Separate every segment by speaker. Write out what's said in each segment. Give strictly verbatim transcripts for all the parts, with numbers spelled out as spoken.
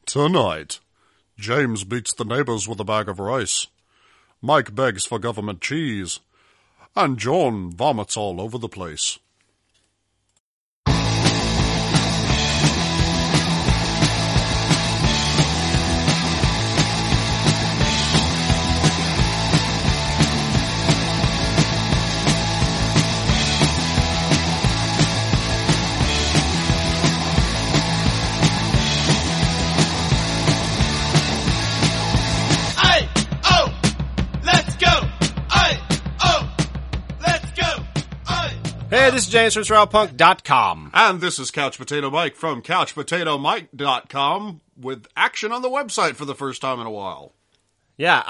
Speaker 1: Tonight, James beats the neighbors with a bag of rice. Mike begs for government cheese. And John vomits all over the place.
Speaker 2: Hey, this is James from Surround Punk dot com.
Speaker 1: And this is Couch Potato Mike from Couch Potato Mike dot com with action on the website for the first time in a while.
Speaker 2: Yeah,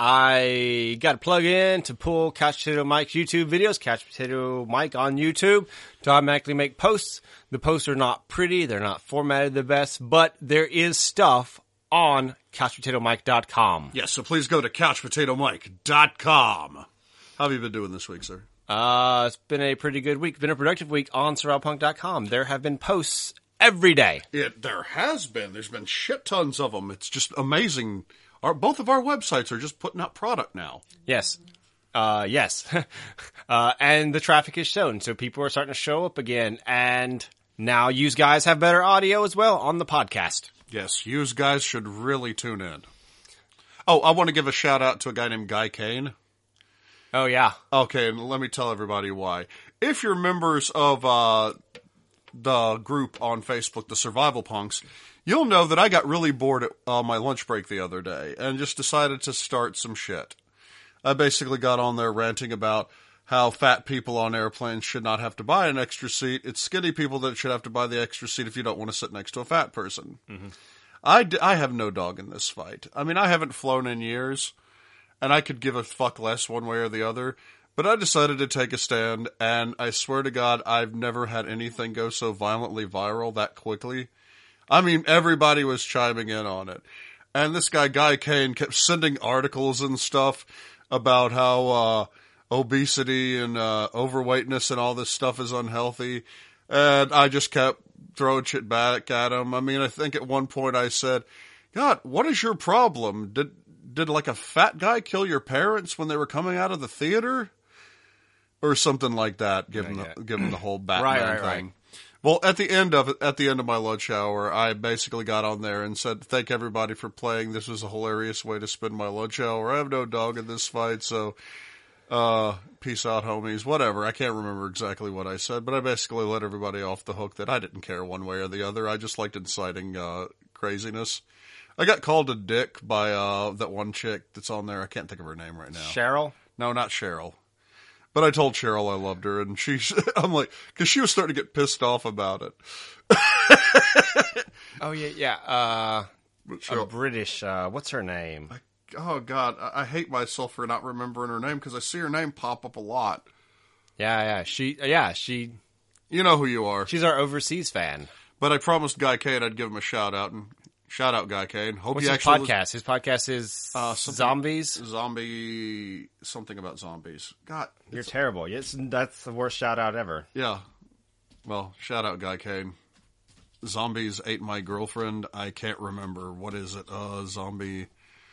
Speaker 2: I got to plug in to pull Couch Potato Mike's YouTube videos, Couch Potato Mike on YouTube, to automatically make posts. The posts are not pretty, they're not formatted the best, but there is stuff on Couch Potato Mike dot com.
Speaker 1: Yes, so please go to Couch Potato Mike dot com. How have you been doing this week, sir?
Speaker 2: Uh, it's been a pretty good week. Been a productive week on Surround Punk dot com. There have been posts every day.
Speaker 1: It there has been. There's been shit tons of them. It's just amazing. Our both of our websites are just putting out product now.
Speaker 2: Yes. Uh, yes. uh, and the traffic is shown, so people are starting to show up again. And now you guys have better audio as well on the podcast.
Speaker 1: Yes, you guys should really tune in. Oh, I want to give a shout out to a guy named Guy Kane.
Speaker 2: Oh, yeah.
Speaker 1: Okay, and let me tell everybody why. If you're members of uh, the group on Facebook, the Survival Punks, you'll know that I got really bored at uh, my lunch break the other day and just decided to start some shit. I basically got on there ranting about how fat people on airplanes should not have to buy an extra seat. It's skinny people that should have to buy the extra seat if you don't want to sit next to a fat person. Mm-hmm. I, d- I have no dog in this fight. I mean, I haven't flown in years. And I could give a fuck less one way or the other. But I decided to take a stand, and I swear to God, I've never had anything go so violently viral that quickly. I mean, everybody was chiming in on it. And this guy, Guy Kane, kept sending articles and stuff about how uh obesity and uh overweightness and all this stuff is unhealthy. And I just kept throwing shit back at him. I mean, I think at one point I said, God, what is your problem? Did... Did like a fat guy kill your parents when they were coming out of the theater? Or something like that, given
Speaker 2: yeah, yeah.
Speaker 1: the, given the whole Batman
Speaker 2: right, right,
Speaker 1: thing.
Speaker 2: Right.
Speaker 1: Well, at the end of it, at the end of my lunch hour, I basically got on there and said, thank everybody for playing. This was a hilarious way to spend my lunch hour. I have no dog in this fight, so, uh, peace out, homies. Whatever. I can't remember exactly what I said, but I basically let everybody off the hook that I didn't care one way or the other. I just liked inciting, uh, craziness. I got called a dick by uh that one chick that's on there. I can't think of her name right now.
Speaker 2: Cheryl?
Speaker 1: No, not Cheryl. But I told Cheryl I loved her, and she, I'm like, because she was starting to get pissed off about it.
Speaker 2: oh, yeah, yeah. Uh,
Speaker 1: Cheryl,
Speaker 2: a British, uh, what's her name?
Speaker 1: I, oh, God, I, I hate myself for not remembering her name, because I see her name pop up a lot.
Speaker 2: Yeah, yeah, she, yeah, she...
Speaker 1: You know who you are.
Speaker 2: She's our overseas fan.
Speaker 1: But I promised Guy Kane I'd give him a shout-out, and... Shout out, Guy Kane. Hope
Speaker 2: What's
Speaker 1: he
Speaker 2: his
Speaker 1: actually
Speaker 2: podcast?
Speaker 1: Was,
Speaker 2: his podcast is
Speaker 1: uh,
Speaker 2: Zombies?
Speaker 1: Zombie... Something about zombies. God.
Speaker 2: You're terrible. Yes, that's the worst shout out ever.
Speaker 1: Yeah. Well, shout out, Guy Kane. Zombies ate my girlfriend. I can't remember. What is it? Uh, zombie...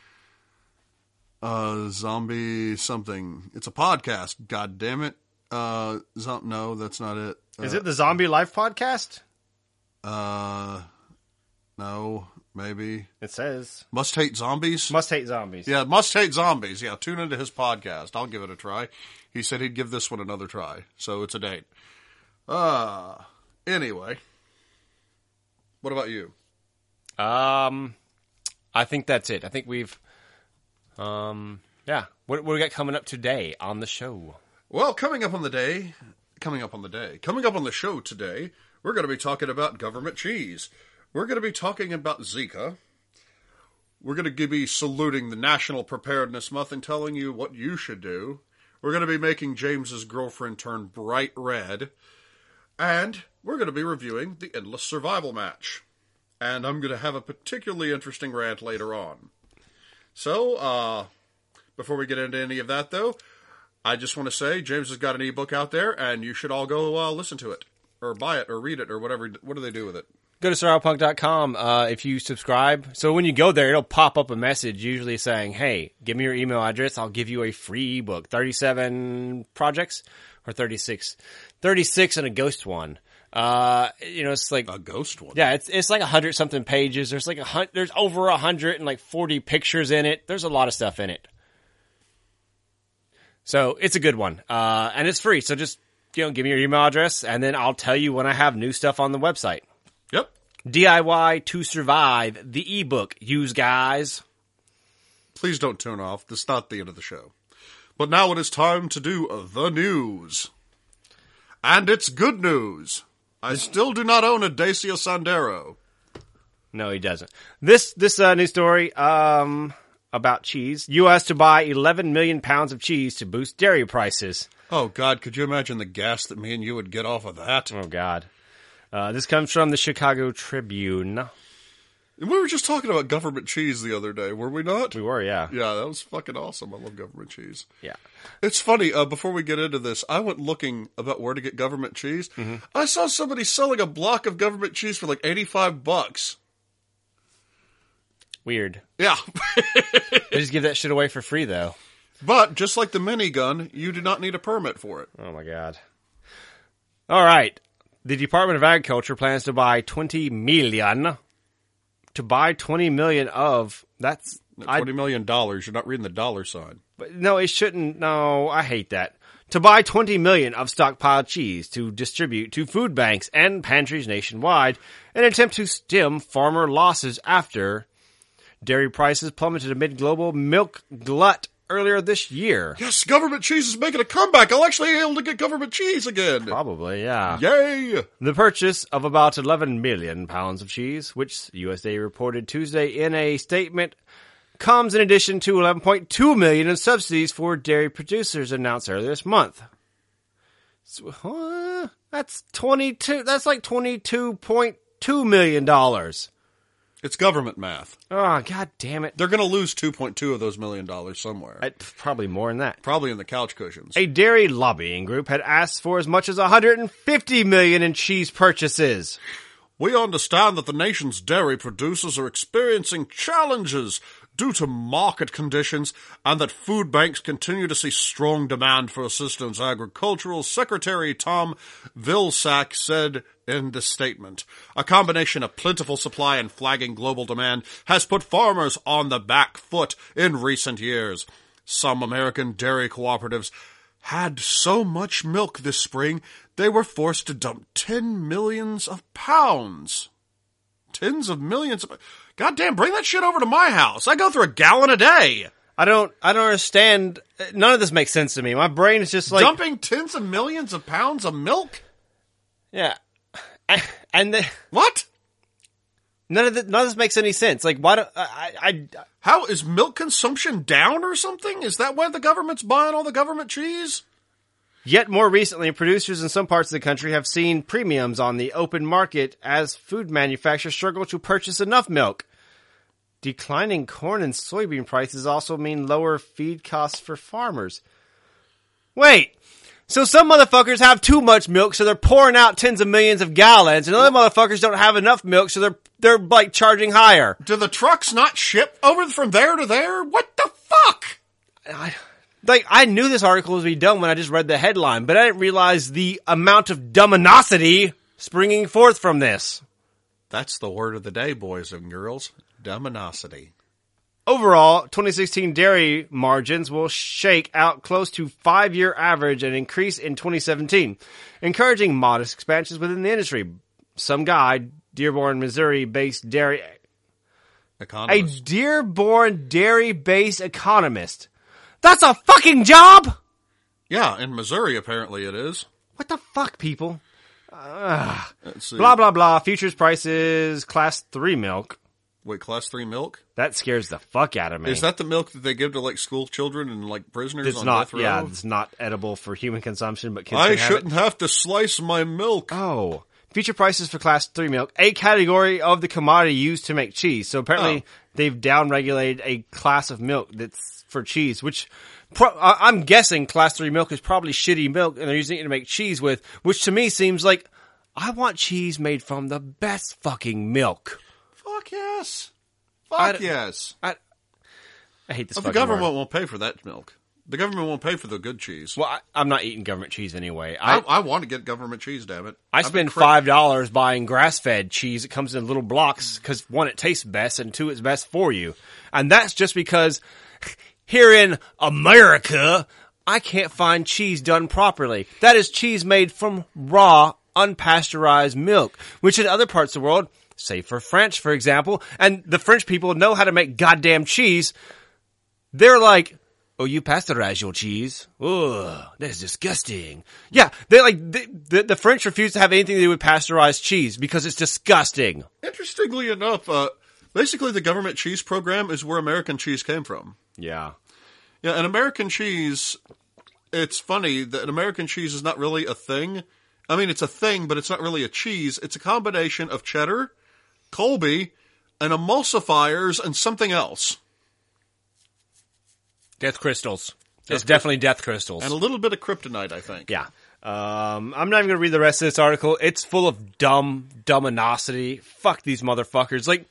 Speaker 1: Uh, zombie something. It's a podcast. God damn it. Uh, zo- no, that's not it. Uh,
Speaker 2: is it the Zombie Life podcast?
Speaker 1: Uh, no. Maybe.
Speaker 2: It says.
Speaker 1: Must Hate Zombies?
Speaker 2: Must Hate Zombies.
Speaker 1: Yeah, Must Hate Zombies. Yeah, tune into his podcast. I'll give it a try. He said he'd give this one another try. So it's a date. Uh, anyway. What about you?
Speaker 2: Um, I think that's it. I think we've, um, yeah. What, what do we got coming up today on the show?
Speaker 1: Well, coming up on the day, coming up on the day, coming up on the show today, we're going to be talking about government cheese. We're going to be talking about Zika. We're going to be saluting the National Preparedness Month and telling you what you should do. We're going to be making James's girlfriend turn bright red. And we're going to be reviewing the Endless Survival match. And I'm going to have a particularly interesting rant later on. So, uh, before we get into any of that, though, I just want to say James has got an ebook out there, and you should all go uh, listen to it. Or buy it, or read it, or whatever. What do they do with it?
Speaker 2: Go to survival punk dot com uh, if you subscribe. So when you go there, it'll pop up a message usually saying, hey, give me your email address. I'll give you a free ebook. thirty-seven projects or thirty-six? thirty-six and a ghost one. Uh, you know, it's like
Speaker 1: A ghost one?
Speaker 2: yeah, it's it's like a hundred something pages. There's like a hun- there's over a hundred and like forty pictures in it. There's a lot of stuff in it. So it's a good one. Uh, and it's free. So just, you know, give me your email address and then I'll tell you when I have new stuff on the website.
Speaker 1: Yep.
Speaker 2: D I Y to Survive, the ebook. Use guys.
Speaker 1: Please don't tune off. This is not the end of the show. But now it is time to do the news. And it's good news. I still do not own a Dacia Sandero.
Speaker 2: No, he doesn't. This this uh, news story um, about cheese. U S to buy eleven million pounds of cheese to boost dairy prices.
Speaker 1: Oh, God, could you imagine the gas that me and you would get off of that?
Speaker 2: Oh, God. Uh, this comes from the Chicago Tribune.
Speaker 1: And we were just talking about government cheese the other day, were we not?
Speaker 2: We were, yeah.
Speaker 1: Yeah, that was fucking awesome. I love government cheese.
Speaker 2: Yeah.
Speaker 1: It's funny, uh, before we get into this, I went looking about where to get government cheese. Mm-hmm. I saw somebody selling a block of government cheese for like eighty-five bucks.
Speaker 2: Weird.
Speaker 1: Yeah.
Speaker 2: They just give that shit away for free, though.
Speaker 1: But, just like the minigun, you do not need a permit for it.
Speaker 2: Oh, my God. All right. The Department of Agriculture plans to buy twenty million. To buy twenty million of, that's...
Speaker 1: twenty million dollars. You're not reading the dollar sign.
Speaker 2: But no, it shouldn't. No, I hate that. To buy twenty million of stockpiled cheese to distribute to food banks and pantries nationwide in an attempt to stem farmer losses after dairy prices plummeted amid global milk glut earlier this year.
Speaker 1: Yes, government cheese is making a comeback. I'll actually be able to get government cheese again.
Speaker 2: Probably, yeah.
Speaker 1: Yay!
Speaker 2: The purchase of about eleven million pounds of cheese, which U S D A reported Tuesday in a statement, comes in addition to eleven point two million dollars in subsidies for dairy producers announced earlier this month. So, huh? That's twenty-two. That's like twenty-two point two million dollars.
Speaker 1: It's government math.
Speaker 2: Oh, God damn it.
Speaker 1: They're going to lose two point two of those million dollars somewhere.
Speaker 2: I, probably more than that.
Speaker 1: Probably in the couch cushions.
Speaker 2: A dairy lobbying group had asked for as much as one hundred fifty million dollars in cheese purchases.
Speaker 1: We understand that the nation's dairy producers are experiencing challenges due to market conditions and that food banks continue to see strong demand for assistance, Agricultural Secretary Tom Vilsack said in the statement. A combination of plentiful supply and flagging global demand has put farmers on the back foot in recent years. Some American dairy cooperatives had so much milk this spring, they were forced to dump ten millions of pounds. Tens of millions of... Goddamn, bring that shit over to my house. I go through a gallon a day.
Speaker 2: I don't, I don't understand. None of this makes sense to me. My brain is just like...
Speaker 1: Dumping tens of millions of pounds of milk?
Speaker 2: Yeah. And the...
Speaker 1: What?
Speaker 2: None of this, none of this makes any sense. Like, why do... I, I,
Speaker 1: How, is milk consumption down or something? Is that why the government's buying all the government cheese?
Speaker 2: Yet more recently, producers in some parts of the country have seen premiums on the open market as food manufacturers struggle to purchase enough milk. Declining corn and soybean prices also mean lower feed costs for farmers. Wait, so some motherfuckers have too much milk, so they're pouring out tens of millions of gallons, and other motherfuckers don't have enough milk, so they're they're like charging higher.
Speaker 1: Do the trucks not ship over from there to there? What the fuck?
Speaker 2: I, like, I knew this article was going to be dumb when I just read the headline, but I didn't realize the amount of dumbinosity springing forth from this.
Speaker 1: That's the word of the day, boys and girls. Dumbinosity.
Speaker 2: Overall, twenty sixteen dairy margins will shake out close to five-year average and increase in twenty seventeen, encouraging modest expansions within the industry. Some guy, Dearborn, Missouri-based dairy...
Speaker 1: Economist.
Speaker 2: A Dearborn dairy-based economist. That's a fucking job!
Speaker 1: Yeah, in Missouri apparently it is.
Speaker 2: What the fuck, people? Uh,
Speaker 1: Let's see.
Speaker 2: blah, blah, blah. Futures prices, class three milk.
Speaker 1: Wait, class three milk?
Speaker 2: That scares the fuck out of me.
Speaker 1: Is that the milk that they give to like school children and like prisoners
Speaker 2: It's
Speaker 1: on
Speaker 2: not,
Speaker 1: death row?
Speaker 2: yeah, it's not edible for human consumption, but kids
Speaker 1: I
Speaker 2: can have
Speaker 1: shouldn't
Speaker 2: it.
Speaker 1: have to slice my milk.
Speaker 2: Oh. Future prices for class three milk, a category of the commodity used to make cheese. So apparently
Speaker 1: Oh.
Speaker 2: they've down-regulated a class of milk that's for cheese, which pro- I- I'm guessing class three milk is probably shitty milk and they're using it to make cheese with, which to me seems like I want cheese made from the best fucking milk.
Speaker 1: Fuck yes. Fuck
Speaker 2: I,
Speaker 1: yes.
Speaker 2: I, I hate this
Speaker 1: But
Speaker 2: fucking
Speaker 1: the government
Speaker 2: word.
Speaker 1: won't pay for that milk. The government won't pay for the good cheese.
Speaker 2: Well, I, I'm not eating government cheese anyway.
Speaker 1: I,
Speaker 2: I,
Speaker 1: I want to get government cheese, damn it.
Speaker 2: I
Speaker 1: I've been
Speaker 2: spend
Speaker 1: cra-
Speaker 2: five dollars buying grass-fed cheese. It comes in little blocks because one, it tastes best, and two, it's best for you. And that's just because here in America, I can't find cheese done properly. That is cheese made from raw, unpasteurized milk, which in other parts of the world, say for French, for example, and the French people know how to make goddamn cheese. They're like, oh, you pasteurize your cheese? Ugh, that is disgusting. Yeah, they like they, the the French refuse to have anything to do with pasteurized cheese because it's disgusting.
Speaker 1: Interestingly enough, uh, basically the government cheese program is where American cheese came from.
Speaker 2: Yeah.
Speaker 1: Yeah, and American cheese, it's funny that American cheese is not really a thing. I mean, it's a thing, but it's not really a cheese. It's a combination of cheddar, Colby, and emulsifiers and something else.
Speaker 2: Death crystals.
Speaker 1: Death
Speaker 2: It's definitely death crystals.
Speaker 1: And a little bit of kryptonite, I think.
Speaker 2: Yeah. Um, I'm not even going to read the rest of this article. It's full of dumb, dumbinosity. Fuck these motherfuckers. Like,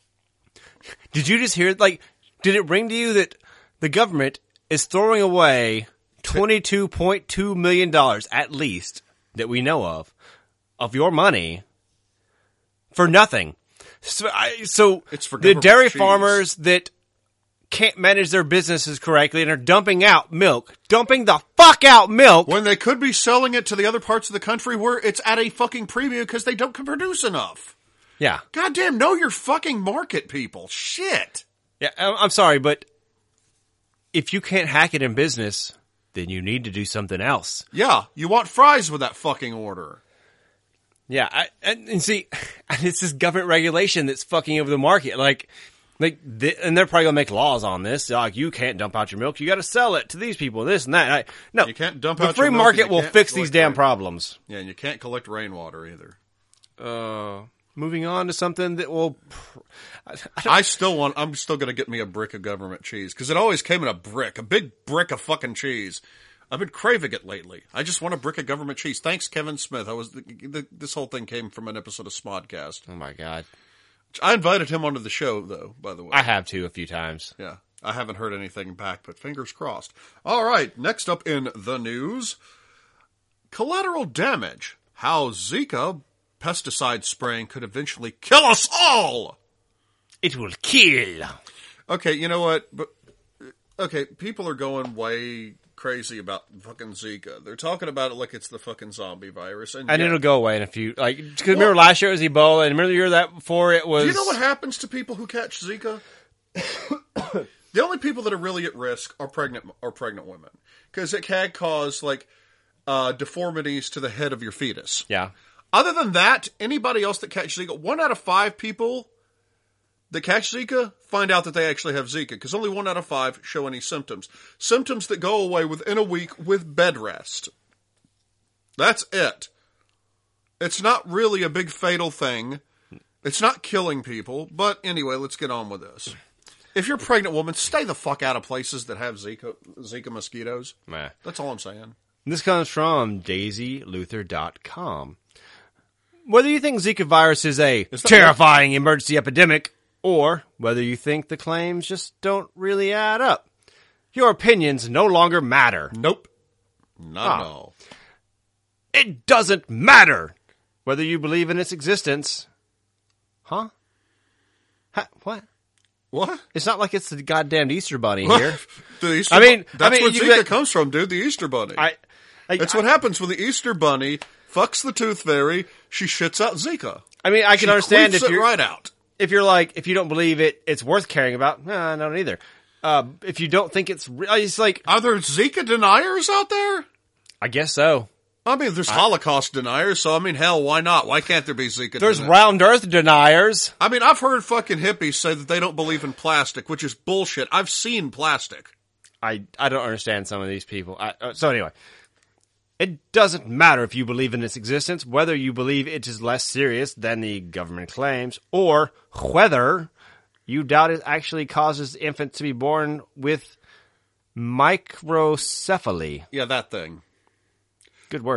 Speaker 2: did you just hear, like, did it ring to you that the government is throwing away twenty-two point two million dollars, at least, that we know of, of your money for nothing? So, I, so
Speaker 1: It's for
Speaker 2: the
Speaker 1: government
Speaker 2: dairy
Speaker 1: cheese.
Speaker 2: farmers that can't manage their businesses correctly and are dumping out milk, dumping the fuck out milk.
Speaker 1: When they could be selling it to the other parts of the country where it's at a fucking premium because they don't produce enough.
Speaker 2: Yeah.
Speaker 1: Goddamn, know your fucking market, people. Shit.
Speaker 2: Yeah, I- I'm sorry, but if you can't hack it in business, then you need to do something else.
Speaker 1: Yeah, you want fries with that fucking order.
Speaker 2: Yeah, I, and, and see, it's this government regulation that's fucking over the market. Like, like, th- and they're probably gonna make laws on this. Like, you can't dump out your milk. You got to sell it to these people. This and that. I, no,
Speaker 1: You can't dump
Speaker 2: the
Speaker 1: out
Speaker 2: free
Speaker 1: your milk
Speaker 2: market
Speaker 1: and you
Speaker 2: will
Speaker 1: can't
Speaker 2: fix these
Speaker 1: collect
Speaker 2: damn
Speaker 1: rain-
Speaker 2: problems.
Speaker 1: Yeah, and you can't collect rainwater either.
Speaker 2: Uh, moving on to something that will. Pr- I, I
Speaker 1: I still want, I'm still going to get me a brick of government cheese because it always came in a brick, a big brick of fucking cheese. I've been craving it lately. I just want a brick of government cheese. Thanks, Kevin Smith. I was the, the, this whole thing came from an episode of Smodcast.
Speaker 2: oh my god,
Speaker 1: I invited him onto the show, though. By the way,
Speaker 2: I have to a few times.
Speaker 1: yeah, I haven't heard anything back, but fingers crossed. All right, next up in the news, collateral damage: how Zika pesticide spraying could eventually kill us all.
Speaker 2: It will kill.
Speaker 1: Okay, you know what? But okay, people are going way crazy about fucking Zika. They're talking about it like it's the fucking zombie virus, and,
Speaker 2: And
Speaker 1: yeah.
Speaker 2: it'll go away in a few, like, cause remember last year it was Ebola, and remember the year that before it was...
Speaker 1: Do you know what happens to people who catch Zika? The only people that are really at risk are pregnant are pregnant women, because it can cause like uh, deformities to the head of your fetus.
Speaker 2: Yeah.
Speaker 1: Other than that, anybody else that catches Zika, one out of five people that catch Zika find out that they actually have Zika, because only one out of five show any symptoms. Symptoms that go away within a week with bed rest. That's it. It's not really a big fatal thing. It's not killing people. But anyway, let's get on with this. If you're a pregnant woman, stay the fuck out of places that have Zika, Zika mosquitoes.
Speaker 2: Meh.
Speaker 1: That's all I'm saying.
Speaker 2: This comes from daisy luther dot com. Whether you think Zika virus is a
Speaker 1: Is that
Speaker 2: terrifying emergency epidemic, or whether you think the claims just don't really add up, your opinions no longer matter.
Speaker 1: Nope. Not
Speaker 2: Ah.
Speaker 1: at all.
Speaker 2: It doesn't matter whether you believe in its existence. Huh? Ha, what?
Speaker 1: What?
Speaker 2: It's not like it's the goddamn Easter Bunny here.
Speaker 1: The Easter
Speaker 2: I mean-
Speaker 1: Bu- that's
Speaker 2: I mean,
Speaker 1: where
Speaker 2: you
Speaker 1: Zika
Speaker 2: got-
Speaker 1: comes from, dude. The Easter Bunny.
Speaker 2: I, I,
Speaker 1: That's
Speaker 2: I,
Speaker 1: what happens when the Easter Bunny fucks the Tooth Fairy. She shits out Zika.
Speaker 2: I mean, I can
Speaker 1: She
Speaker 2: understand
Speaker 1: queefs
Speaker 2: if
Speaker 1: it
Speaker 2: you're
Speaker 1: right out.
Speaker 2: if you're like, if you don't believe it, it's worth caring about. Nah, I don't either. Uh, if you don't think it's, re- it's like,
Speaker 1: Are there Zika deniers out there?
Speaker 2: I guess so.
Speaker 1: I mean, there's Holocaust deniers, so I mean, hell, why not? Why can't there be Zika
Speaker 2: There's
Speaker 1: deniers?
Speaker 2: round earth deniers.
Speaker 1: I mean, I've heard fucking hippies say that they don't believe in plastic, which is bullshit. I've seen plastic.
Speaker 2: I, I don't understand some of these people. I, uh, so anyway, it doesn't matter if you believe in its existence, whether you believe it is less serious than the government claims, or whether you doubt it actually causes infants to be born with microcephaly.
Speaker 1: Yeah, that thing.
Speaker 2: Good word.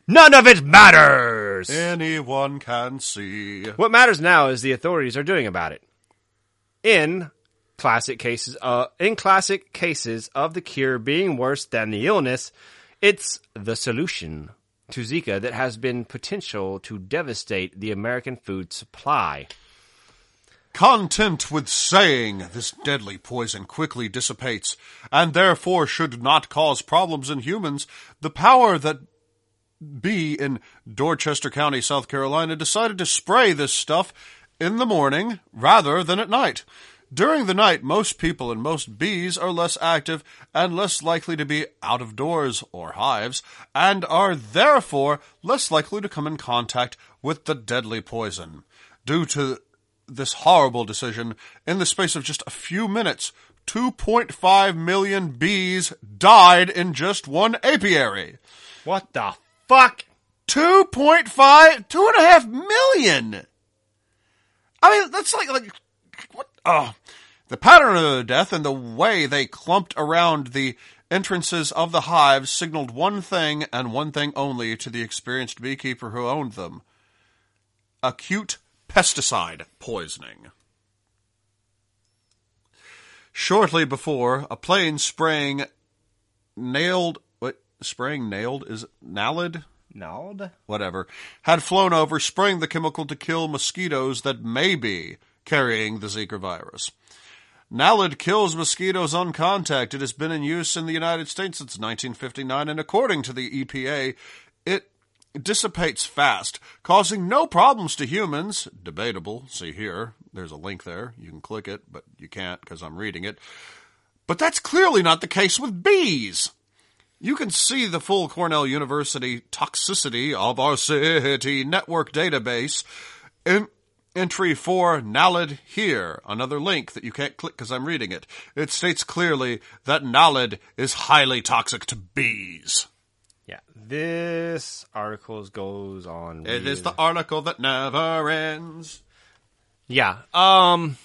Speaker 2: None of it matters!
Speaker 1: Anyone can see.
Speaker 2: What matters now is the authorities are doing about it. In classic cases, uh, in classic cases of the cure being worse than the illness, it's the solution to Zika that has been potential to devastate the American food supply.
Speaker 1: Content with saying this deadly poison quickly dissipates, and therefore should not cause problems in humans, the power that be in Dorchester County, South Carolina, decided to spray this stuff in the morning rather than at night. During the night, most people and most bees are less active and less likely to be out of doors or hives, and are therefore less likely to come in contact with the deadly poison. Due to this horrible decision, in the space of just a few minutes, two point five million bees died in just one apiary.
Speaker 2: What the fuck?
Speaker 1: two point five, two and a half million! I mean, that's like, like, what? Oh, the pattern of the death and the way they clumped around the entrances of the hives signaled one thing and one thing only to the experienced beekeeper who owned them. Acute pesticide poisoning. Shortly before, a plane spraying nailed, what, spraying nailed, is naled?
Speaker 2: Nald?
Speaker 1: Whatever, had flown over, spraying the chemical to kill mosquitoes that may be carrying the Zika virus. Naled kills mosquitoes on contact. It has been in use in the United States since nineteen fifty-nine, and according to the E P A, it dissipates fast, causing no problems to humans. Debatable. See here. There's a link there. You can click it, but you can't because I'm reading it. But that's clearly not the case with bees. You can see the full Cornell University toxicity of our city network database in entry for Naled here. Another link that you can't click because I'm reading it. It states clearly that Naled is highly toxic to bees.
Speaker 2: Yeah, this article goes on.
Speaker 1: It is the article that never ends.
Speaker 2: Yeah. Um.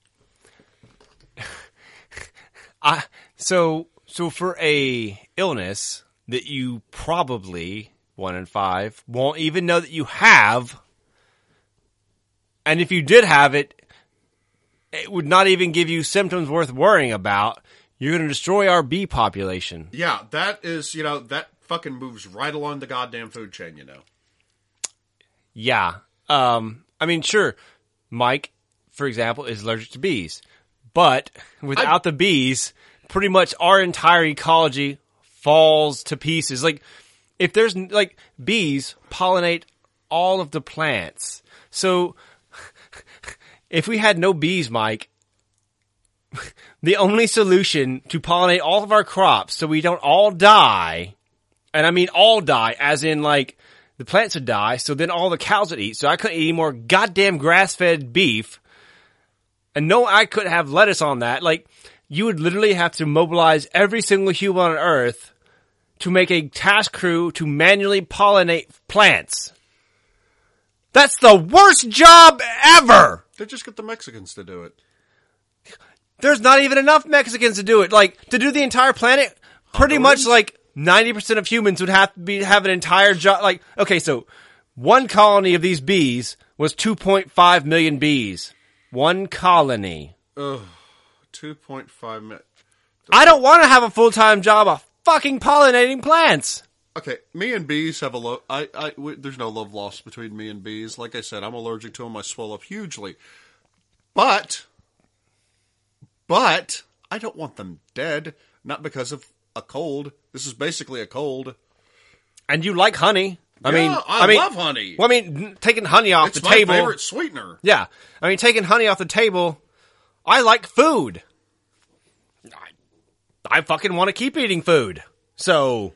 Speaker 2: I so so for a illness that you probably one in five won't even know that you have, and if you did have it, it would not even give you symptoms worth worrying about. You're going to destroy our bee population.
Speaker 1: Yeah, that is, you know, that fucking moves right along the goddamn food chain, you know.
Speaker 2: Yeah. Um, I mean, sure, Mike, for example, is allergic to bees. But without I... the bees, pretty much our entire ecology falls to pieces. Like, if there's, like, bees pollinate all of the plants. So, if we had no bees, Mike, the only solution to pollinate all of our crops so we don't all die, and I mean all die, as in, like, the plants would die, so then all the cows would eat, so I couldn't eat any more goddamn grass-fed beef, and no, I couldn't have lettuce on that. Like, you would literally have to mobilize every single human on Earth to make a task crew to manually pollinate plants. That's the worst job ever!
Speaker 1: They just get the Mexicans to do it.
Speaker 2: There's not even enough Mexicans to do it. Like, to do the entire planet, pretty much like ninety percent of humans would have to be, have an entire job. Like, okay, so one colony of these bees was two point five million bees. One colony.
Speaker 1: Ugh. two point five million.
Speaker 2: I don't want to have a full-time job of fucking pollinating plants.
Speaker 1: Okay, me and bees have a lo- I, I, w- there's no love lost between me and bees. Like I said, I'm allergic to them. I swell up hugely. But, but, I don't want them dead. Not because of a cold. This is basically a cold.
Speaker 2: And you like honey. I
Speaker 1: yeah,
Speaker 2: mean,
Speaker 1: I,
Speaker 2: I mean,
Speaker 1: love honey.
Speaker 2: Well, I mean, taking honey off
Speaker 1: it's
Speaker 2: the table.
Speaker 1: It's my favorite sweetener.
Speaker 2: Yeah. I mean, taking honey off the table, I like food. I, I fucking want to keep eating food. So,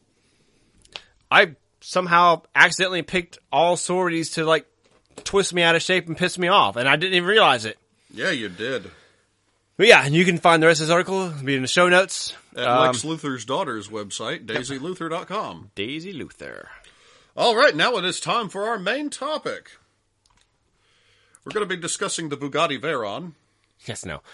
Speaker 2: I somehow accidentally picked all sororities to, like, twist me out of shape and piss me off, and I didn't even realize it.
Speaker 1: Yeah, you did.
Speaker 2: But yeah, and you can find the rest of this article, it'll be in the show notes.
Speaker 1: At um, Lex Luthor's daughter's website, daisy luthor dot com.
Speaker 2: Daisy Luthor.
Speaker 1: All right, now it is time for our main topic. We're going to be discussing the Bugatti Veyron.
Speaker 2: Yes, no.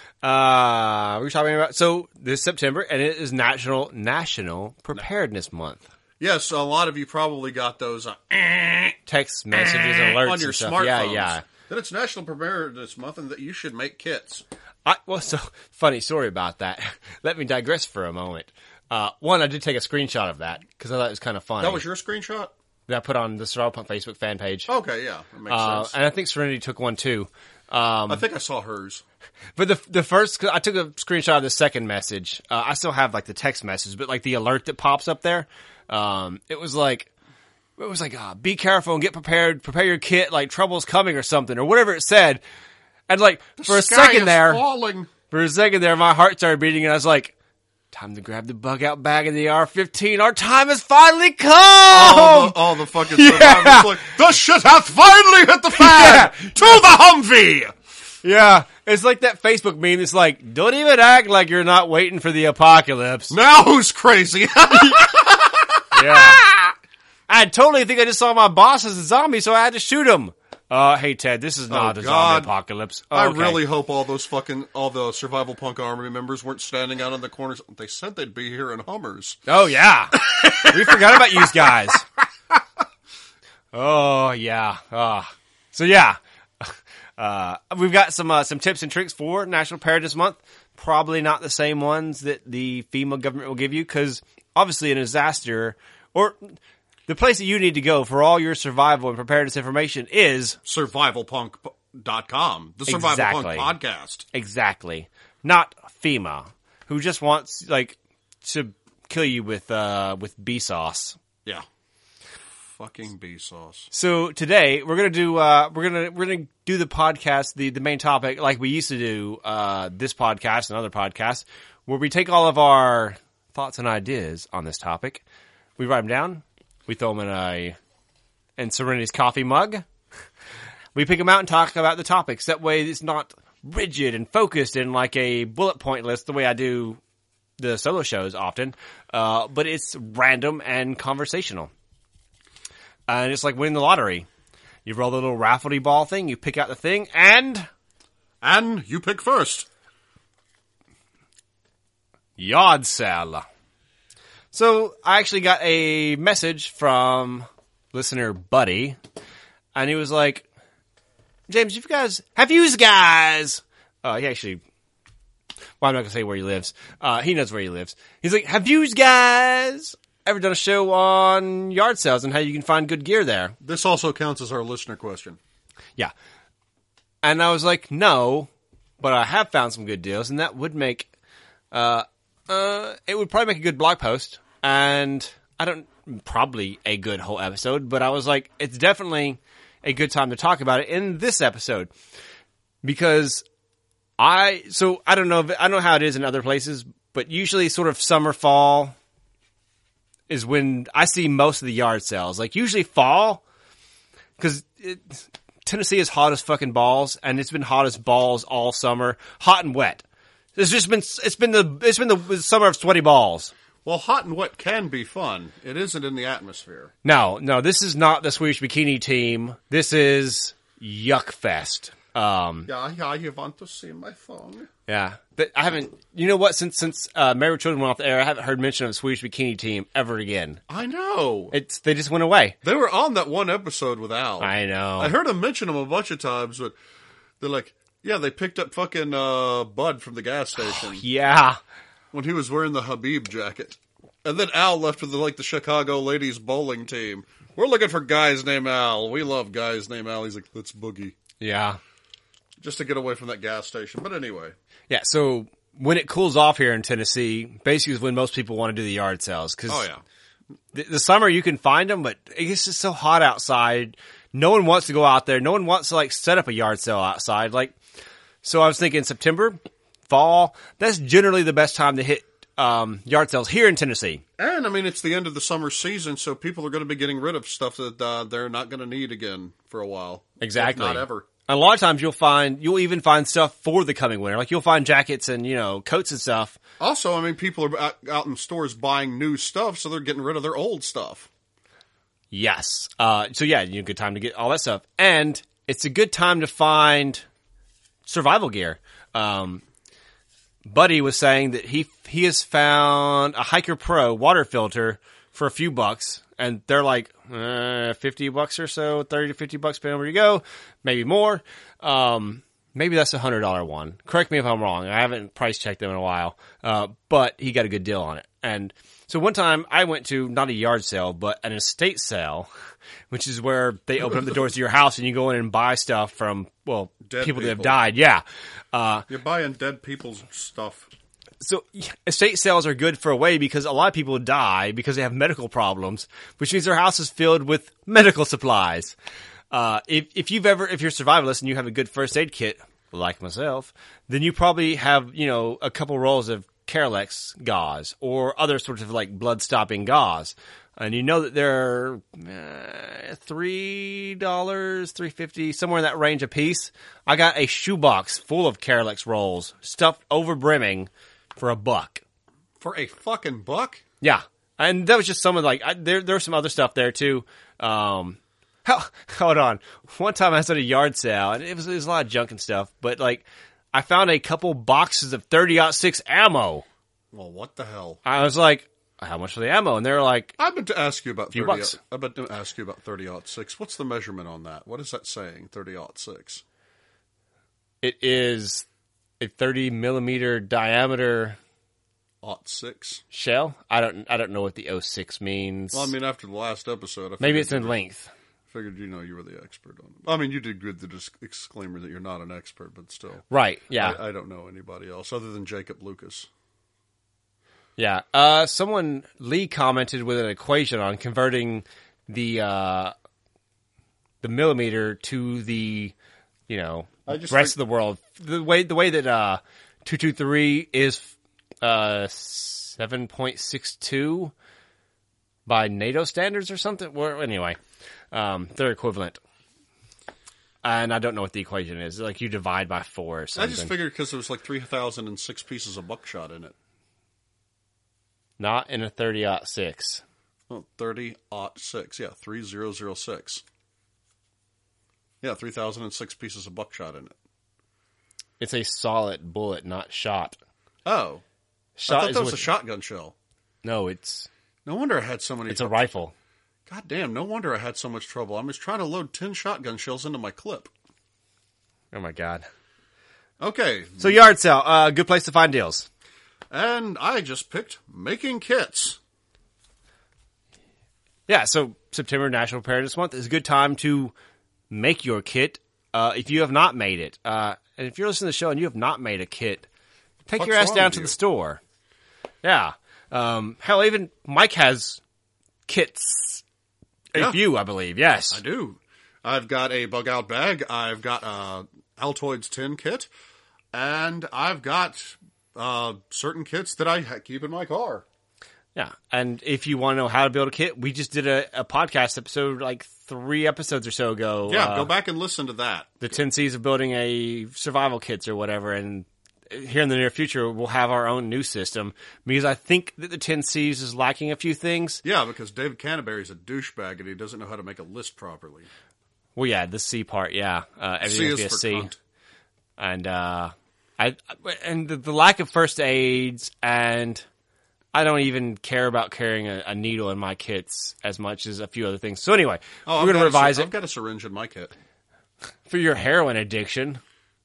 Speaker 2: Uh, we're talking about, so this September, and it is National National Preparedness Month.
Speaker 1: Yes, a lot of you probably got those uh,
Speaker 2: Text messages and alerts
Speaker 1: on your
Speaker 2: and stuff.
Speaker 1: smartphones.
Speaker 2: Yeah, yeah.
Speaker 1: That it's National Preparedness Month and that you should make kits.
Speaker 2: I, well, so funny story about that. Let me digress for a moment. Uh, one, I did take a screenshot of that because I thought it was kind of funny.
Speaker 1: That was your screenshot?
Speaker 2: That I put on the Survival Punk Facebook fan page.
Speaker 1: Okay, yeah, that makes
Speaker 2: Uh,
Speaker 1: sense.
Speaker 2: and I think Serenity took one too. Um,
Speaker 1: I think I saw hers.
Speaker 2: but the the first, I took a screenshot of the second message. Uh, I still have like the text message, but like the alert that pops up there, um, it was like, it was like, uh, be careful and get prepared, prepare your kit, like trouble's coming or something, or whatever it said. And like,
Speaker 1: The
Speaker 2: for a
Speaker 1: sky
Speaker 2: second
Speaker 1: is
Speaker 2: there,
Speaker 1: falling.
Speaker 2: for a second there, my heart started beating and I was like, time to grab the bug out bag of the A R fifteen. Our time has finally come!
Speaker 1: All the, all the fucking survivors
Speaker 2: Yeah.
Speaker 1: like, the shit hath finally hit the fan!
Speaker 2: Yeah.
Speaker 1: To the Humvee!
Speaker 2: Yeah, it's like that Facebook meme. It's like, don't even act like you're not waiting for the apocalypse.
Speaker 1: Now who's crazy?
Speaker 2: Yeah. I totally think I just saw my boss as a zombie, so I had to shoot him. Uh, hey Ted, this is not
Speaker 1: Oh,
Speaker 2: a
Speaker 1: God.
Speaker 2: zombie apocalypse.
Speaker 1: I
Speaker 2: Okay.
Speaker 1: really hope all those fucking, all the Survival Punk Army members weren't standing out in the corners. They said they'd be here in Hummers.
Speaker 2: Oh yeah, we forgot about you guys. Oh yeah. Uh, so yeah, uh, we've got some uh, some tips and tricks for National Preparedness Month. Probably not the same ones that the FEMA government will give you, because obviously a disaster or the place that you need to go for all your survival and preparedness information is
Speaker 1: survival punk dot com, the Survival
Speaker 2: Exactly.
Speaker 1: Punk podcast.
Speaker 2: exactly not FEMA, who just wants like to kill you with uh, with bee sauce.
Speaker 1: Yeah. Fucking bee sauce.
Speaker 2: So today we're gonna do uh, we're gonna we're gonna do the podcast, the the main topic like we used to do uh, this podcast and other podcasts, where we take all of our thoughts and ideas on this topic, we write them down, we throw them in a in Serenity's coffee mug, we pick them out and talk about the topics. That way, it's not rigid and focused in like a bullet point list the way I do the solo shows often, uh, but it's random and conversational. And it's like winning the lottery. You roll the little raffle ball thing, you pick out the thing, and
Speaker 1: And you pick first.
Speaker 2: yard sale. So I actually got a message from listener Buddy, and he was like, James, you guys, have you guys, uh, he actually, well, I'm not going to say where he lives. Uh, he knows where he lives. He's like, have you guys ever done a show on yard sales and how you can find good gear there?
Speaker 1: This also counts as our listener question.
Speaker 2: Yeah. And I was like, no, but I have found some good deals, and that would make, uh, uh, it would probably make a good blog post, and I don't, probably a good whole episode, but I was like, it's definitely a good time to talk about it in this episode, because I, so I don't know, if, I don't know how it is in other places, but usually sort of summer, fall is when I see most of the yard sales. Like usually fall, because Tennessee is hot as fucking balls, and it's been hot as balls all summer, hot and wet. It's just been it's been the it's been the summer of sweaty balls.
Speaker 1: Well, hot and wet can be fun. It isn't in the atmosphere.
Speaker 2: No, no, this is not the Swedish Bikini Team. This is Yuck Fest. Um,
Speaker 1: Yeah, yeah, you want to see my thong?
Speaker 2: yeah, but I haven't. You know what? Since since uh, Married with Children went off the air, I haven't heard mention of the Swedish Bikini Team ever again.
Speaker 1: I know.
Speaker 2: It's they just went away.
Speaker 1: They were on that one episode with Al.
Speaker 2: I know.
Speaker 1: I heard him mention them a bunch of times, but they're like, yeah, they picked up fucking uh, Bud from the gas station
Speaker 2: Yeah.
Speaker 1: when he was wearing the Habib jacket. And then Al left with the, like the Chicago ladies bowling team. We're looking for guys named Al. We love guys named Al. He's like, let's boogie.
Speaker 2: Yeah.
Speaker 1: Just to get away from that gas station. But anyway.
Speaker 2: Yeah, so when it cools off here in Tennessee, basically is when most people want to do the yard sales. Cause
Speaker 1: Oh, yeah.
Speaker 2: the, the summer you can find them, but it's just so hot outside. No one wants to go out there. No one wants to like set up a yard sale outside. Like, so I was thinking September, fall, that's generally the best time to hit um, yard sales here in Tennessee.
Speaker 1: And, I mean, it's the end of the summer season, so people are going to be getting rid of stuff that uh, they're not going to need again for a while.
Speaker 2: Exactly.
Speaker 1: If not ever.
Speaker 2: And a lot of times you'll find, you'll even find stuff for the coming winter. Like you'll find jackets and, you know, coats and stuff.
Speaker 1: Also, I mean, people are out, out in stores buying new stuff, so they're getting rid of their old stuff.
Speaker 2: Yes. Uh, so yeah, you know, good time to get all that stuff. And it's a good time to find survival gear. Um, Buddy was saying that he, he has found a Hiker Pro water filter for a few bucks, and they're like uh, fifty bucks or so, thirty to fifty bucks, depending on where you go, maybe more. Um, maybe that's a one hundred dollars one. Correct me if I'm wrong. I haven't price checked them in a while, uh, but he got a good deal on it. And so one time I went to not a yard sale, but an estate sale, which is where they open up the doors to your house and you go in and buy stuff from, well,
Speaker 1: Dead
Speaker 2: people, that have
Speaker 1: people.
Speaker 2: died. Yeah. Uh,
Speaker 1: You're buying dead people's stuff.
Speaker 2: so estate sales are good for a way because a lot of people die because they have medical problems, which means their house is filled with medical supplies. Uh, if, if you've ever, if you're a survivalist and you have a good first aid kit, like myself, then you probably have, you know, a couple rolls of Carelex gauze or other sorts of like blood stopping gauze. And you know that they're uh, three dollars, three fifty, somewhere in that range a piece. I got a shoebox full of Carelex rolls, stuffed over brimming, for a buck.
Speaker 1: For a fucking buck?
Speaker 2: Yeah, and that was just some of like I, there. There was some other stuff there too. Um, hell, hold on. One time I was at a yard sale, and it was, it was a lot of junk and stuff. But like, I found a couple boxes of thirty aught six ammo.
Speaker 1: Well, what the hell?
Speaker 2: I was like, how much for the ammo? And they're like,
Speaker 1: I meant to ask you about
Speaker 2: Few
Speaker 1: thirty.
Speaker 2: bucks.
Speaker 1: I meant to ask you about thirty aught six. What's the measurement on that? What is that saying? Thirty aught six.
Speaker 2: it is a thirty millimeter diameter
Speaker 1: Aught six.
Speaker 2: shell. I don't. I don't know what the oh six means.
Speaker 1: Well, I mean, after the last episode, I
Speaker 2: Maybe
Speaker 1: figured
Speaker 2: it's in
Speaker 1: you were-
Speaker 2: length.
Speaker 1: Figured you know you were the expert on it. I mean, you did good the dis- disclaimer that you're not an expert, but still,
Speaker 2: Right. Yeah.
Speaker 1: I, I don't know anybody else other than Jacob Lucas.
Speaker 2: Yeah. Uh, someone, Lee commented with an equation on converting the, uh, the millimeter to the, you know,
Speaker 1: I just
Speaker 2: rest
Speaker 1: think-
Speaker 2: of the world. The way, the way that, uh, two two three is, uh, seven point six two by NATO standards or something. Well, anyway, um, they're equivalent. And I don't know what the equation is. Like you divide by four or
Speaker 1: I
Speaker 2: something.
Speaker 1: just figured because there was like three thousand six pieces of buckshot in it.
Speaker 2: Not in a thirty aught six.
Speaker 1: Oh, thirty aught six. Yeah, three thousand six. Yeah, three thousand six pieces of buckshot in it.
Speaker 2: It's a solid bullet, not shot.
Speaker 1: Oh.
Speaker 2: Shot
Speaker 1: I thought
Speaker 2: is
Speaker 1: that was
Speaker 2: what-
Speaker 1: a shotgun shell.
Speaker 2: No, it's
Speaker 1: No wonder I had so many.
Speaker 2: it's a rifle.
Speaker 1: God damn, no wonder I had so much trouble. I was trying to load ten shotgun shells into my clip.
Speaker 2: Oh my god.
Speaker 1: Okay,
Speaker 2: So yard sale, uh, good place to find deals.
Speaker 1: and I just picked making kits.
Speaker 2: Yeah, so September National Preparedness Month is a good time to make your kit uh, if you have not made it. Uh, and if you're listening to the show and you have not made a kit, take
Speaker 1: What's
Speaker 2: your ass
Speaker 1: wrong
Speaker 2: down
Speaker 1: with
Speaker 2: to
Speaker 1: you?
Speaker 2: the store. Yeah. Um, hell, even Mike has kits. A
Speaker 1: Yeah.
Speaker 2: few, I believe. Yes.
Speaker 1: I do. I've got a bug out bag. I've got a Altoids tin kit, and I've got uh, certain kits that I ha- keep in my car.
Speaker 2: Yeah, and if you want to know how to build a kit, we just did a, a podcast episode like three episodes or so ago.
Speaker 1: Yeah,
Speaker 2: uh,
Speaker 1: go back and listen to that.
Speaker 2: The ten C's of building a survival kits or whatever, and here in the near future, we'll have our own new system because I think that the ten C's is lacking a few things.
Speaker 1: Yeah, because David Canterbury's a douchebag and he doesn't know how to make a list properly.
Speaker 2: Well, yeah, the C part, yeah, uh,
Speaker 1: C
Speaker 2: everything has
Speaker 1: is
Speaker 2: to be a
Speaker 1: for
Speaker 2: C,
Speaker 1: cunt.
Speaker 2: and uh, I and the, the lack of first aids, and I don't even care about carrying a, a needle in my kits as much as a few other things. So anyway,
Speaker 1: Oh,
Speaker 2: we're
Speaker 1: I've
Speaker 2: going to
Speaker 1: got a
Speaker 2: revise
Speaker 1: sy-
Speaker 2: it
Speaker 1: I've got a syringe in my kit.
Speaker 2: for your heroin addiction.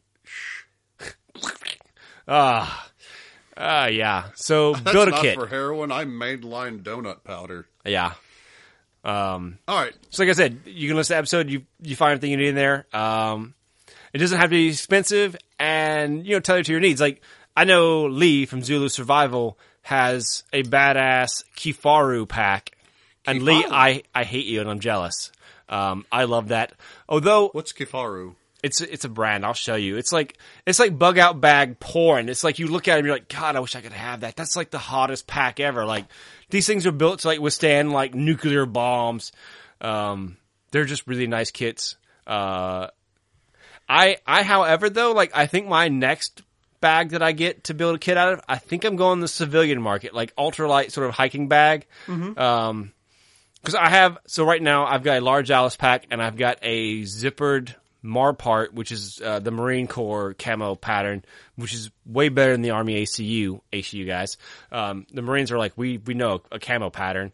Speaker 2: Ah, ah, yeah. So
Speaker 1: That's
Speaker 2: build a
Speaker 1: not
Speaker 2: kit.
Speaker 1: for heroin. I mainline donut powder.
Speaker 2: Yeah. Um,
Speaker 1: All right.
Speaker 2: so like I said, you can listen to the episode. You you find everything you need in there. Um, it doesn't have to be expensive, and you know, tell you to your needs. Like I know Lee from Zulu Survival has a badass Kifaru pack, and Lee,
Speaker 1: Kifaru?
Speaker 2: I I hate you, and I'm jealous. Um, I love that. Although
Speaker 1: What's Kifaru?
Speaker 2: It's it's a brand. I'll show you. It's like it's like bug out bag porn. It's like you look at it and you're like, God, I wish I could have that. That's like the hottest pack ever. Like these things are built to like withstand like nuclear bombs. Um, they're just really nice kits. Uh, I I however though, like I think my next bag that I get to build a kit out of, I think I'm going the civilian market, like ultralight sort of hiking bag. Mm-hmm. Um, because I have so right now I've got a large Alice pack and I've got a zippered Marpart, which is uh, the Marine Corps camo pattern, which is way better than the Army A C U, A C U guys. Um, the Marines are like, we we know a camo pattern.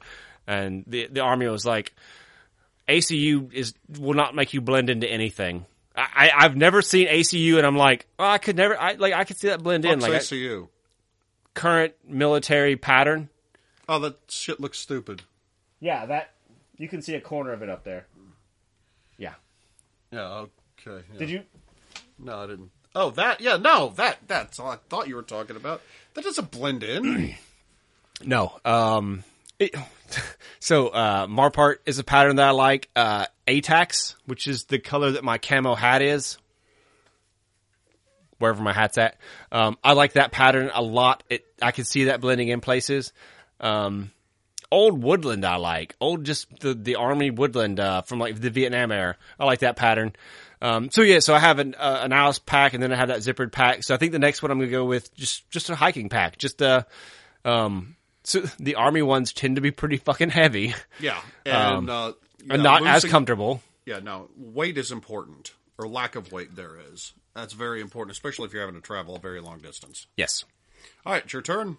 Speaker 2: and the the Army was like, A C U is will not make you blend into anything. I, I I've never seen A C U, and I'm like, oh, I could never. I like I could see that blend in.
Speaker 1: What's
Speaker 2: Like
Speaker 1: A C U?
Speaker 2: I, current military pattern.
Speaker 1: Oh, that shit looks stupid.
Speaker 2: Yeah, that you can see a corner of it up there. Yeah.
Speaker 1: Yeah. Okay. Yeah.
Speaker 2: Did you?
Speaker 1: No, I didn't. Oh, that. Yeah. No, that. That's all I thought you were talking about. That doesn't blend in.
Speaker 2: No. Um. It, so uh, Marpart is a pattern that I like. Uh, A TAX, which is the color that my camo hat is, wherever my hat's at. Um, I like that pattern a lot. It I can see that blending in places. Um, Old Woodland I like. Old just the, the Army Woodland uh, from like the Vietnam era. I like that pattern. Um, so yeah, so I have an uh, an Alice pack, and then I have that zippered pack. So I think the next one I'm gonna go with just just a hiking pack. Just uh, um, so the Army ones tend to be pretty fucking heavy.
Speaker 1: Yeah, and
Speaker 2: Um,
Speaker 1: uh, yeah,
Speaker 2: and not as
Speaker 1: losing-
Speaker 2: comfortable.
Speaker 1: Yeah, no, weight is important, or lack of weight there is. That's very important, especially if you're having to travel a very long distance.
Speaker 2: Yes.
Speaker 1: All right, it's your turn.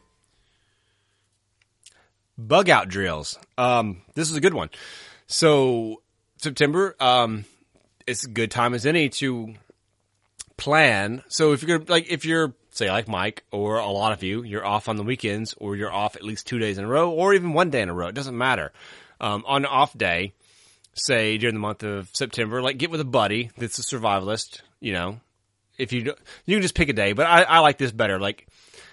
Speaker 2: Bug out drills. Um, this is a good one. So September, um, it's a good time as any to plan. So if you're gonna, like, if you're say like Mike or a lot of you, you're off on the weekends or you're off at least two days in a row or even one day in a row. It doesn't matter. Um, on an off day, say during the month of September, like get with a buddy that's a survivalist, you know, if you do, you can just pick a day, but I, I like this better. Like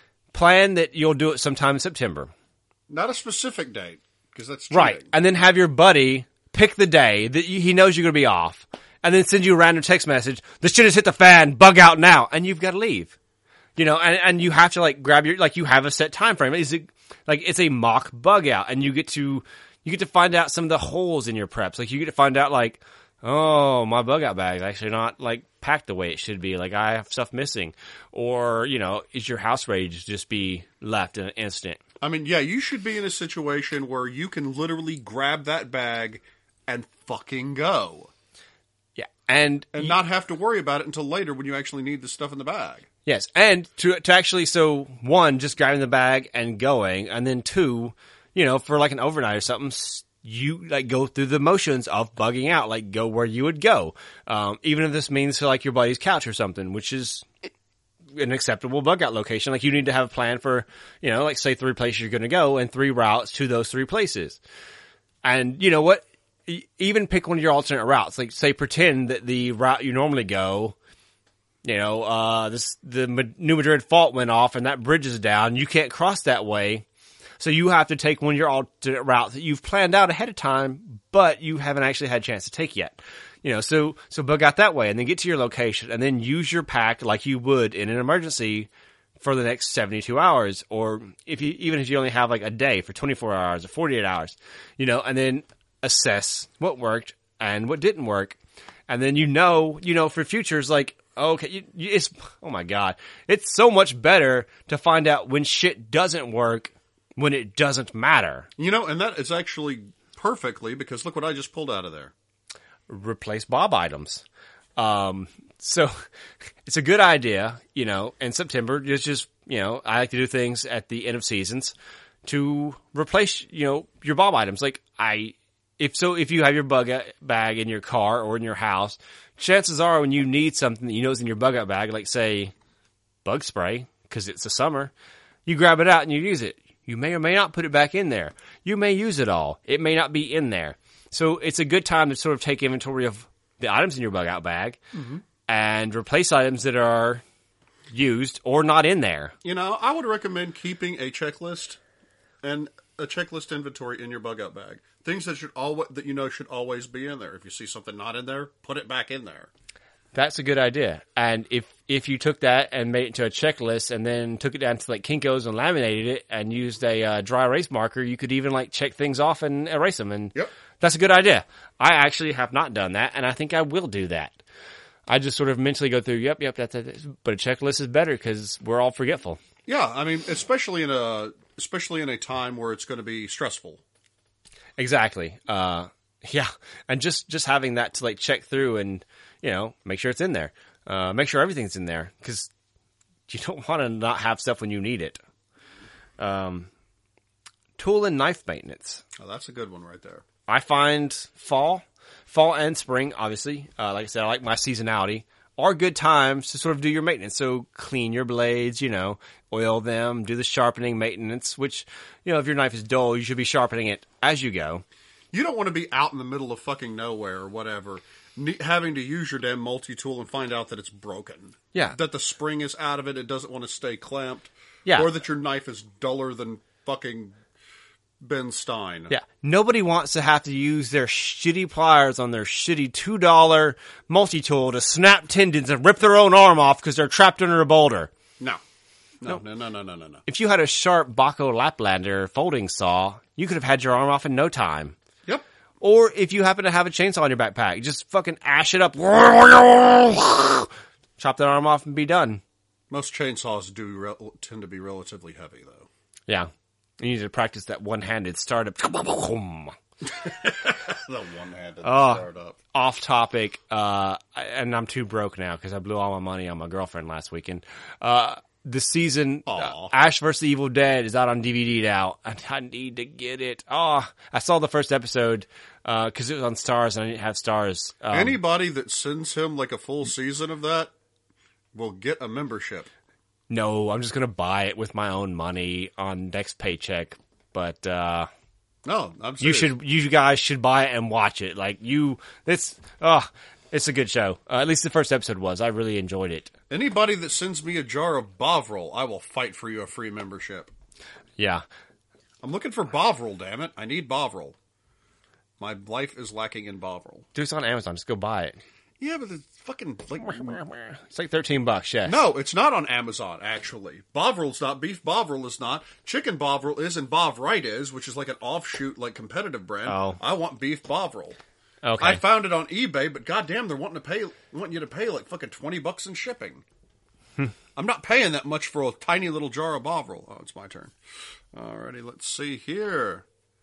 Speaker 2: plan that you'll do it sometime in September.
Speaker 1: Not a specific date, because that's cheating.
Speaker 2: Right. And then have your buddy pick the day that you, he knows you're going to be off and then send you a random text message. The shit has hit the fan, bug out now. And you've got to leave, you know, and, and you have to like grab your, like you have a set time frame. Is it like, it's a mock bug out and you get to, you get to find out some of the holes in your preps. Like you get to find out like, oh, my bug out bag is actually not like packed the way it should be. Like I have stuff missing, or, you know, is your house ready to just be left in an instant?
Speaker 1: I mean, yeah, you should be in a situation where you can literally grab that bag and fucking go.
Speaker 2: Yeah. And,
Speaker 1: And
Speaker 2: y-
Speaker 1: not have to worry about it until later when you actually need the stuff in the bag.
Speaker 2: yes. And to, to actually, so one, just grabbing the bag and going. And then two, you know, for like an overnight or something, s- you like go through the motions of bugging out, like go where you would go. Um, even if this means to like your buddy's couch or something, which is an acceptable bug out location. Like you need to have a plan for, you know, like say three places you're going to go and three routes to those three places. And you know what? E- Even pick one of your alternate routes. Like say pretend that the route you normally go, you know, uh, this, the Ma- New Madrid fault went off and that bridge is down. You can't cross that way. So you have to take one of your alternate routes that you've planned out ahead of time, but you haven't actually had a chance to take yet. You know, so, so bug out that way and then get to your location and then use your pack like you would in an emergency for the next seventy-two hours. Or if you, even if you only have like a day for twenty-four hours or forty-eight hours, you know, and then assess what worked and what didn't work. And then, you know, you know, for futures, like, okay, you, you, it's, oh my God, it's so much better to find out when shit doesn't work when it doesn't matter.
Speaker 1: You know, and that is actually perfectly, because look what I just pulled out of there.
Speaker 2: Replace Bob items. Um, so it's a good idea, you know, in September, it's just, you know, I like to do things at the end of seasons to replace, you know, your Bob items. Like I, if so, if you have your bug out bag in your car or in your house, chances are when you need something that you know is in your bug out bag, like say bug spray, cause it's the summer, you grab it out and you use it. You may or may not put it back in there. You may use it all. It may not be in there. So it's a good time to sort of take inventory of the items in your bug out bag mm-hmm. and replace items that are used or not in there.
Speaker 1: You know, I would recommend keeping a checklist and a checklist inventory in your bug out bag. Things that should always, that you know should always be in there. If you see something not in there, put it back in there.
Speaker 2: That's a good idea. And if, if you took that and made it into a checklist and then took it down to like Kinko's and laminated it and used a uh, dry erase marker, you could even like check things off and erase them. And
Speaker 1: Yep.
Speaker 2: That's a good idea. I actually have not done that, and I think I will do that. I just sort of mentally go through, yep, yep, that's it. But a checklist is better because we're all forgetful.
Speaker 1: Yeah, I mean, especially in a especially in a time where it's going to be stressful.
Speaker 2: Exactly. Uh, yeah, and just just having that to like check through and you know make sure it's in there, uh, make sure everything's in there because you don't want to not have stuff when you need it. Um, tool and knife maintenance.
Speaker 1: Oh, that's a good one right there.
Speaker 2: I find fall, fall and spring, obviously, uh, like I said, I like my seasonality, are good times to sort of do your maintenance. So clean your blades, you know, oil them, do the sharpening maintenance, which, you know, if your knife is dull, you should be sharpening it as you go.
Speaker 1: You don't want to be out in the middle of fucking nowhere or whatever, ne- having to use your damn multi-tool and find out that it's broken.
Speaker 2: Yeah.
Speaker 1: That the spring is out of it, it doesn't want to stay clamped.
Speaker 2: Yeah.
Speaker 1: Or that your knife is duller than fucking Ben Stein.
Speaker 2: Yeah. Nobody wants to have to use their shitty pliers on their shitty two dollar multi-tool to snap tendons and rip their own arm off because they're trapped under a boulder.
Speaker 1: No. No, no, no, no, no, no, no.
Speaker 2: If you had a sharp Baco Laplander folding saw, you could have had your arm off in no time.
Speaker 1: Yep.
Speaker 2: Or if you happen to have a chainsaw in your backpack, just fucking ash it up, chop that arm off and be done.
Speaker 1: Most chainsaws do re- tend to be relatively heavy, though.
Speaker 2: Yeah. You need to practice that one-handed startup.
Speaker 1: The one-handed
Speaker 2: Oh.
Speaker 1: startup.
Speaker 2: Off topic, uh, and I'm too broke now because I blew all my money on my girlfriend last weekend. Uh, the season, uh, Ash versus the Evil Dead is out on D V D now, and I need to get it. Oh, I saw the first episode, uh, because it was on Stars and I didn't have Stars. Um,
Speaker 1: Anybody that sends him like a full season of that will get a membership.
Speaker 2: No, I'm just going to buy it with my own money on next paycheck. But, uh,
Speaker 1: No, I'm
Speaker 2: you
Speaker 1: serious.
Speaker 2: should, you guys should buy it and watch it. Like you, it's, oh, it's a good show. Uh, at least the first episode was. I really enjoyed it.
Speaker 1: Anybody that sends me a jar of Bovril, I will fight for you a free membership.
Speaker 2: Yeah.
Speaker 1: I'm looking for Bovril, damn it. I need Bovril. My life is lacking in Bovril.
Speaker 2: Dude, it's on Amazon. Just go buy it.
Speaker 1: Yeah, but it's fucking like
Speaker 2: It's like thirteen bucks, yes.
Speaker 1: no, it's not on Amazon. Actually, Bovril's not. Beef Bovril is not. Chicken Bovril is, and Bovrite is, which is like an offshoot, like competitive brand.
Speaker 2: Oh.
Speaker 1: I want Beef Bovril.
Speaker 2: Okay.
Speaker 1: I found it on eBay, but goddamn, they're wanting to pay, wanting you to pay like fucking twenty bucks in shipping. I'm not paying that much for a tiny little jar of Bovril. Oh, it's my turn. Alrighty, let's see here.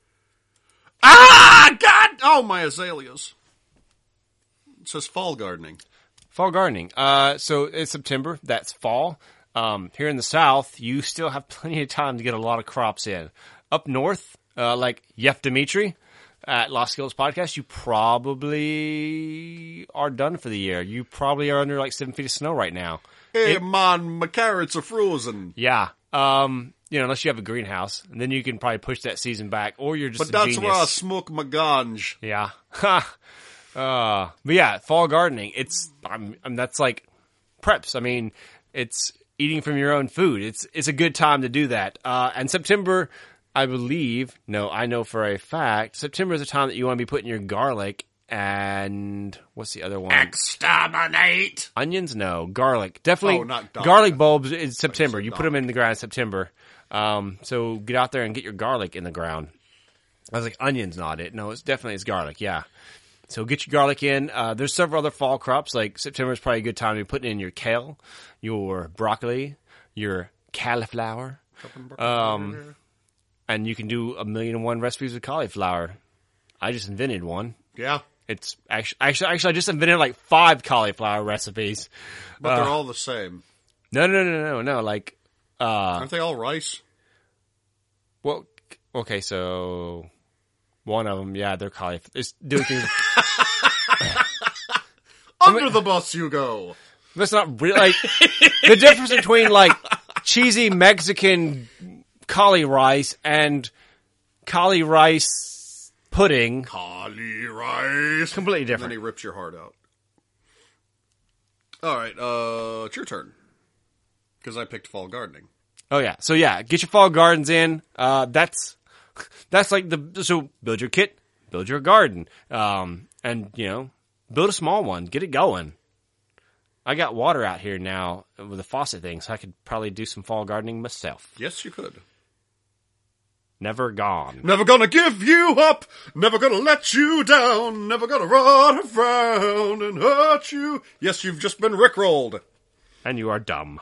Speaker 1: Ah, God! Oh, my azaleas. It says fall gardening.
Speaker 2: Fall gardening. Uh, so it's September. That's fall. Um, here in the South, you still have plenty of time to get a lot of crops in. Up north, uh, like Yef Dimitri at Lost Skills Podcast, you probably are done for the year. You probably are under like seven feet of snow right now.
Speaker 1: Hey,
Speaker 2: It-
Speaker 1: man, my carrots are frozen.
Speaker 2: Yeah. Um, you know, unless you have a greenhouse, and then you can probably push that season back, or you're just
Speaker 1: But
Speaker 2: a
Speaker 1: that's
Speaker 2: genius.
Speaker 1: where I smoke my ganj.
Speaker 2: Yeah. uh, but yeah, fall gardening. It's, I'm, I'm, that's like preps. I mean, it's eating from your own food. It's, it's a good time to do that. Uh, and September, I believe, no, I know for a fact, September is a time that you want to be putting your garlic and what's the other one?
Speaker 1: Exterminate!
Speaker 2: Onions? No. Garlic. Definitely.
Speaker 1: Oh, not garlic.
Speaker 2: Garlic bulbs is September.
Speaker 1: said
Speaker 2: You put them in the ground in September. Um, so get out there and get your garlic in the ground. I was like, onions not it. No, it's definitely it's garlic. Yeah. So get your garlic in. Uh, there's several other fall crops. Like September is probably a good time to be putting in your kale, your broccoli, your cauliflower. Um, and you can do a million and one recipes with cauliflower. I just invented one.
Speaker 1: Yeah,
Speaker 2: It's actually, actually, actually, I just invented like five cauliflower recipes.
Speaker 1: but
Speaker 2: Uh,
Speaker 1: they're all the same.
Speaker 2: No, no, no, no, no. Like, uh,
Speaker 1: Aren't they all rice?
Speaker 2: well, okay, so one of them, yeah, they're cauliflower. It's doing things.
Speaker 1: Under the bus you go.
Speaker 2: That's not really like the difference between like cheesy Mexican cauli rice and cauli rice pudding.
Speaker 1: Cauli rice.
Speaker 2: Completely
Speaker 1: And then
Speaker 2: different.
Speaker 1: he rips your heart out. All right, uh, it's your turn. Because I picked fall gardening.
Speaker 2: Oh yeah, so yeah, get your fall gardens in. Uh, that's that's like the so build your kit, build your garden, um, and you know build a small one, get it going. I got water out here now with the faucet thing, so I could probably do some fall gardening myself.
Speaker 1: Yes, you could.
Speaker 2: Never gone.
Speaker 1: Never gonna give you up. Never gonna let you down. Never gonna run around and hurt you. Yes, you've just been rickrolled.
Speaker 2: And you are dumb.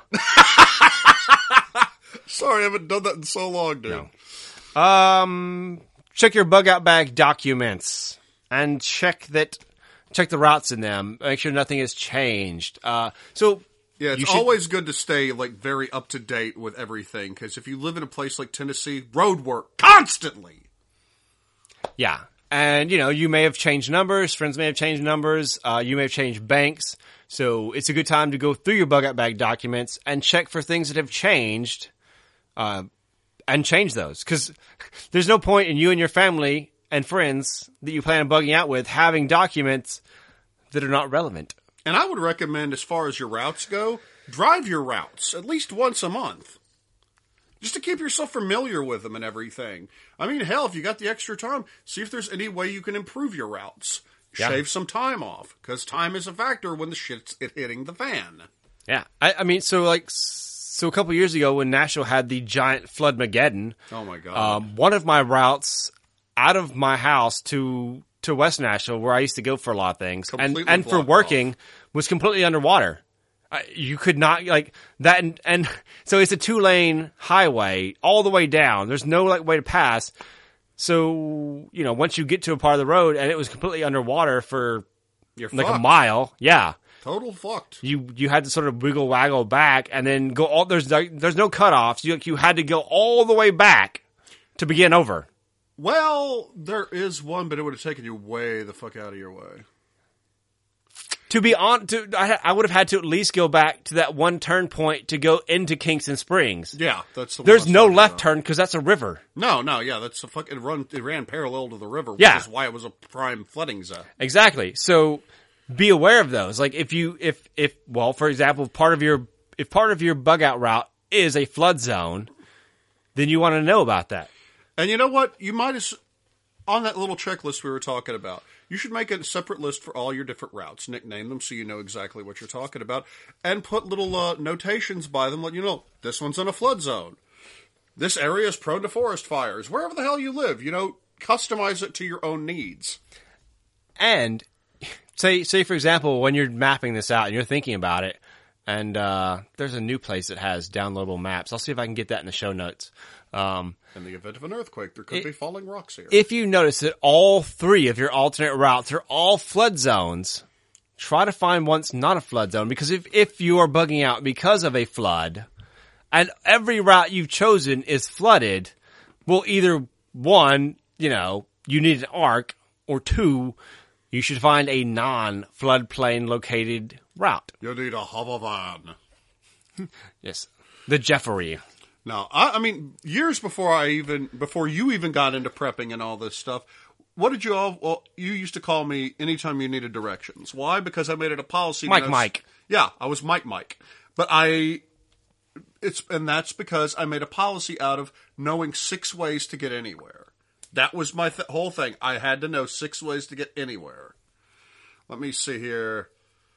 Speaker 1: Sorry, I haven't done that in so long, dude.
Speaker 2: No. Um, check your bug out bag documents and check that, check the routes in them. Make sure nothing has changed. Uh, so
Speaker 1: Yeah, it's
Speaker 2: You should-
Speaker 1: always good to stay like very up to date with everything because if you live in a place like Tennessee, road work constantly.
Speaker 2: Yeah. And, you know, you may have changed numbers. Friends may have changed numbers. Uh, you may have changed banks. So it's a good time to go through your bug out bag documents and check for things that have changed, uh, and change those. Cause there's no point in you and your family and friends that you plan on bugging out with having documents that are not relevant.
Speaker 1: And I would recommend, as far as your routes go, drive your routes at least once a month. Just to keep yourself familiar with them and everything. I mean, hell, if you got the extra time, see if there's any way you can improve your routes.
Speaker 2: Yeah.
Speaker 1: Shave some time off, because time is a factor when the shit's hitting the fan.
Speaker 2: Yeah. I, I mean, so like, so a couple years ago when Nashville had the giant Floodmageddon,
Speaker 1: Oh my god.
Speaker 2: um, one of my routes out of my house to, to West Nashville, where I used to go for a lot of things, and,
Speaker 1: Completely
Speaker 2: and for
Speaker 1: blocked
Speaker 2: working,
Speaker 1: off.
Speaker 2: was completely underwater. I, you could not, like, that, and, and so it's a two lane highway all the way down. There's no, like, way to pass. So, you know, once you get to a part of the road and it was completely underwater for
Speaker 1: You're
Speaker 2: like
Speaker 1: fucked.
Speaker 2: a mile, yeah.
Speaker 1: Total fucked.
Speaker 2: You, you had to sort of wiggle waggle back and then go all, there's like, there's no cutoffs. You, you had to go all the way back to begin over.
Speaker 1: Well, there is one, but it would have taken you way the fuck out of your way.
Speaker 2: To be on, to, I, I would have had to at least go back to that one turn point to go into Kingston Springs.
Speaker 1: Yeah, that's the one
Speaker 2: There's
Speaker 1: I was
Speaker 2: no
Speaker 1: talking
Speaker 2: left
Speaker 1: about.
Speaker 2: turn because that's a river.
Speaker 1: No, no, yeah, that's a fuck. It run. It ran parallel to the river, which
Speaker 2: Yeah.
Speaker 1: is why it was a prime flooding zone.
Speaker 2: Exactly. So be aware of those. Like if you, if, if, well, for example, part of your, if part of your bug out route is a flood zone, then you want to know about that.
Speaker 1: And you know what? You might as on that little checklist we were talking about. You should make a separate list for all your different routes, nickname them so you know exactly what you're talking about, and put little uh, notations by them, letting you know this one's in a flood zone. This area is prone to forest fires. Wherever the hell you live, you know, customize it to your own needs.
Speaker 2: And say, say for example, when you're mapping this out and you're thinking about it, and uh, there's a new place that has downloadable maps. I'll see if I can get that in the show notes. Um,
Speaker 1: In the event of an earthquake, there could
Speaker 2: It-
Speaker 1: be falling rocks here.
Speaker 2: if you notice that all three of your alternate routes are all flood zones, try to find one's not a flood zone, because if, if you are bugging out because of a flood, and every route you've chosen is flooded, well, either one, you know, you need an arc, or two, you should find a non-floodplain located route.
Speaker 1: You need a hover van.
Speaker 2: Yes. The Jeffrey.
Speaker 1: No, I, I mean, years before I even, before you even got into prepping and all this stuff, what did you all, well, you used to call me anytime you needed directions. Why? Because I made it a policy.
Speaker 2: Mike
Speaker 1: when I was-
Speaker 2: Mike.
Speaker 1: Yeah, I was Mike Mike. But I, it's, and that's because I made a policy out of knowing six ways to get anywhere. That was my th- whole thing. I had to know six ways to get anywhere. Let me see here.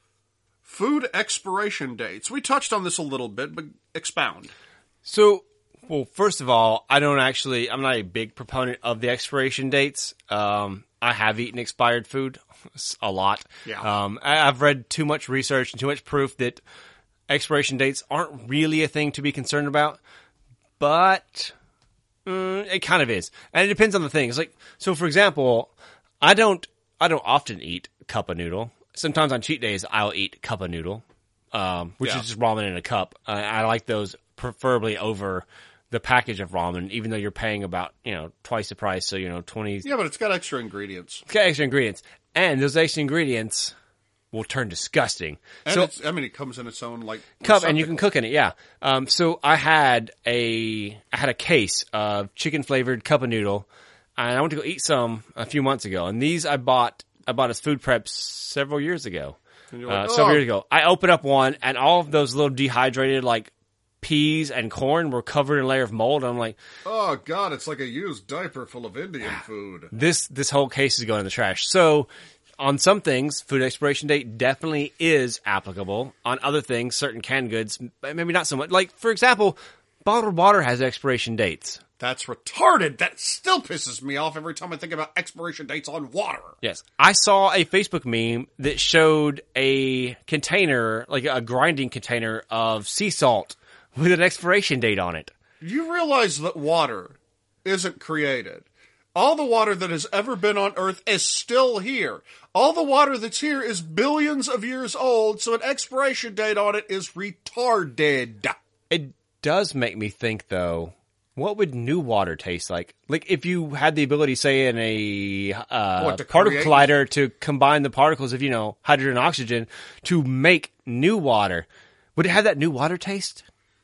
Speaker 1: Food expiration dates. We touched on this a little bit, but expound.
Speaker 2: So, well, first of all, I don't actually, I'm not a big proponent of the expiration dates. Um, I have eaten expired food a lot.
Speaker 1: Yeah.
Speaker 2: Um, I, I've read too much research and too much proof that expiration dates aren't really a thing to be concerned about, but mm, it kind of is. And it depends on the things. Like, so for example, I don't, I don't often eat cup of noodle. Sometimes on cheat days, I'll eat cup of noodle, um, which
Speaker 1: Yeah.
Speaker 2: is just ramen in a cup. I, I like those preferably over the package of ramen, even though you're paying about, you know, twice the price. So, you know, twenty,
Speaker 1: Yeah, but it's got extra ingredients.
Speaker 2: it's got extra ingredients. And those extra ingredients will turn disgusting.
Speaker 1: And
Speaker 2: so,
Speaker 1: it's, I mean, it comes in its own, like,
Speaker 2: cup, and you can
Speaker 1: receptacle.
Speaker 2: cook in it, yeah. Um, so I had a, I had a case of chicken flavored cup of noodle, and I went to go eat some a few months ago. And these I bought, I bought as food preps several years ago.
Speaker 1: And you're like,
Speaker 2: Uh, several
Speaker 1: "Oh."
Speaker 2: years ago. I opened up one, and all of those little dehydrated, like, peas and corn were covered in a layer of mold. I'm like,
Speaker 1: Oh, God, it's like a used diaper full of Indian food.
Speaker 2: this, this whole case is going in the trash. So, on some things, food expiration date definitely is applicable. On other things, certain canned goods, maybe not so much. Like, for example, bottled water has expiration dates.
Speaker 1: That's retarded. That still pisses me off every time I think about expiration dates on water.
Speaker 2: Yes. I saw a Facebook meme that showed a container, like a grinding container of sea salt with an expiration date on it.
Speaker 1: You realize that water isn't created All the water that has ever been on Earth is still here. All the water that's here is billions of years old, so an expiration date on it is retarded.
Speaker 2: It does make me think, though, what would new water taste like? Like, if you had the ability, say, in a uh,
Speaker 1: What, to
Speaker 2: particle
Speaker 1: create?
Speaker 2: collider to combine the particles of, you know, hydrogen and oxygen to make new water, would it have that new water taste?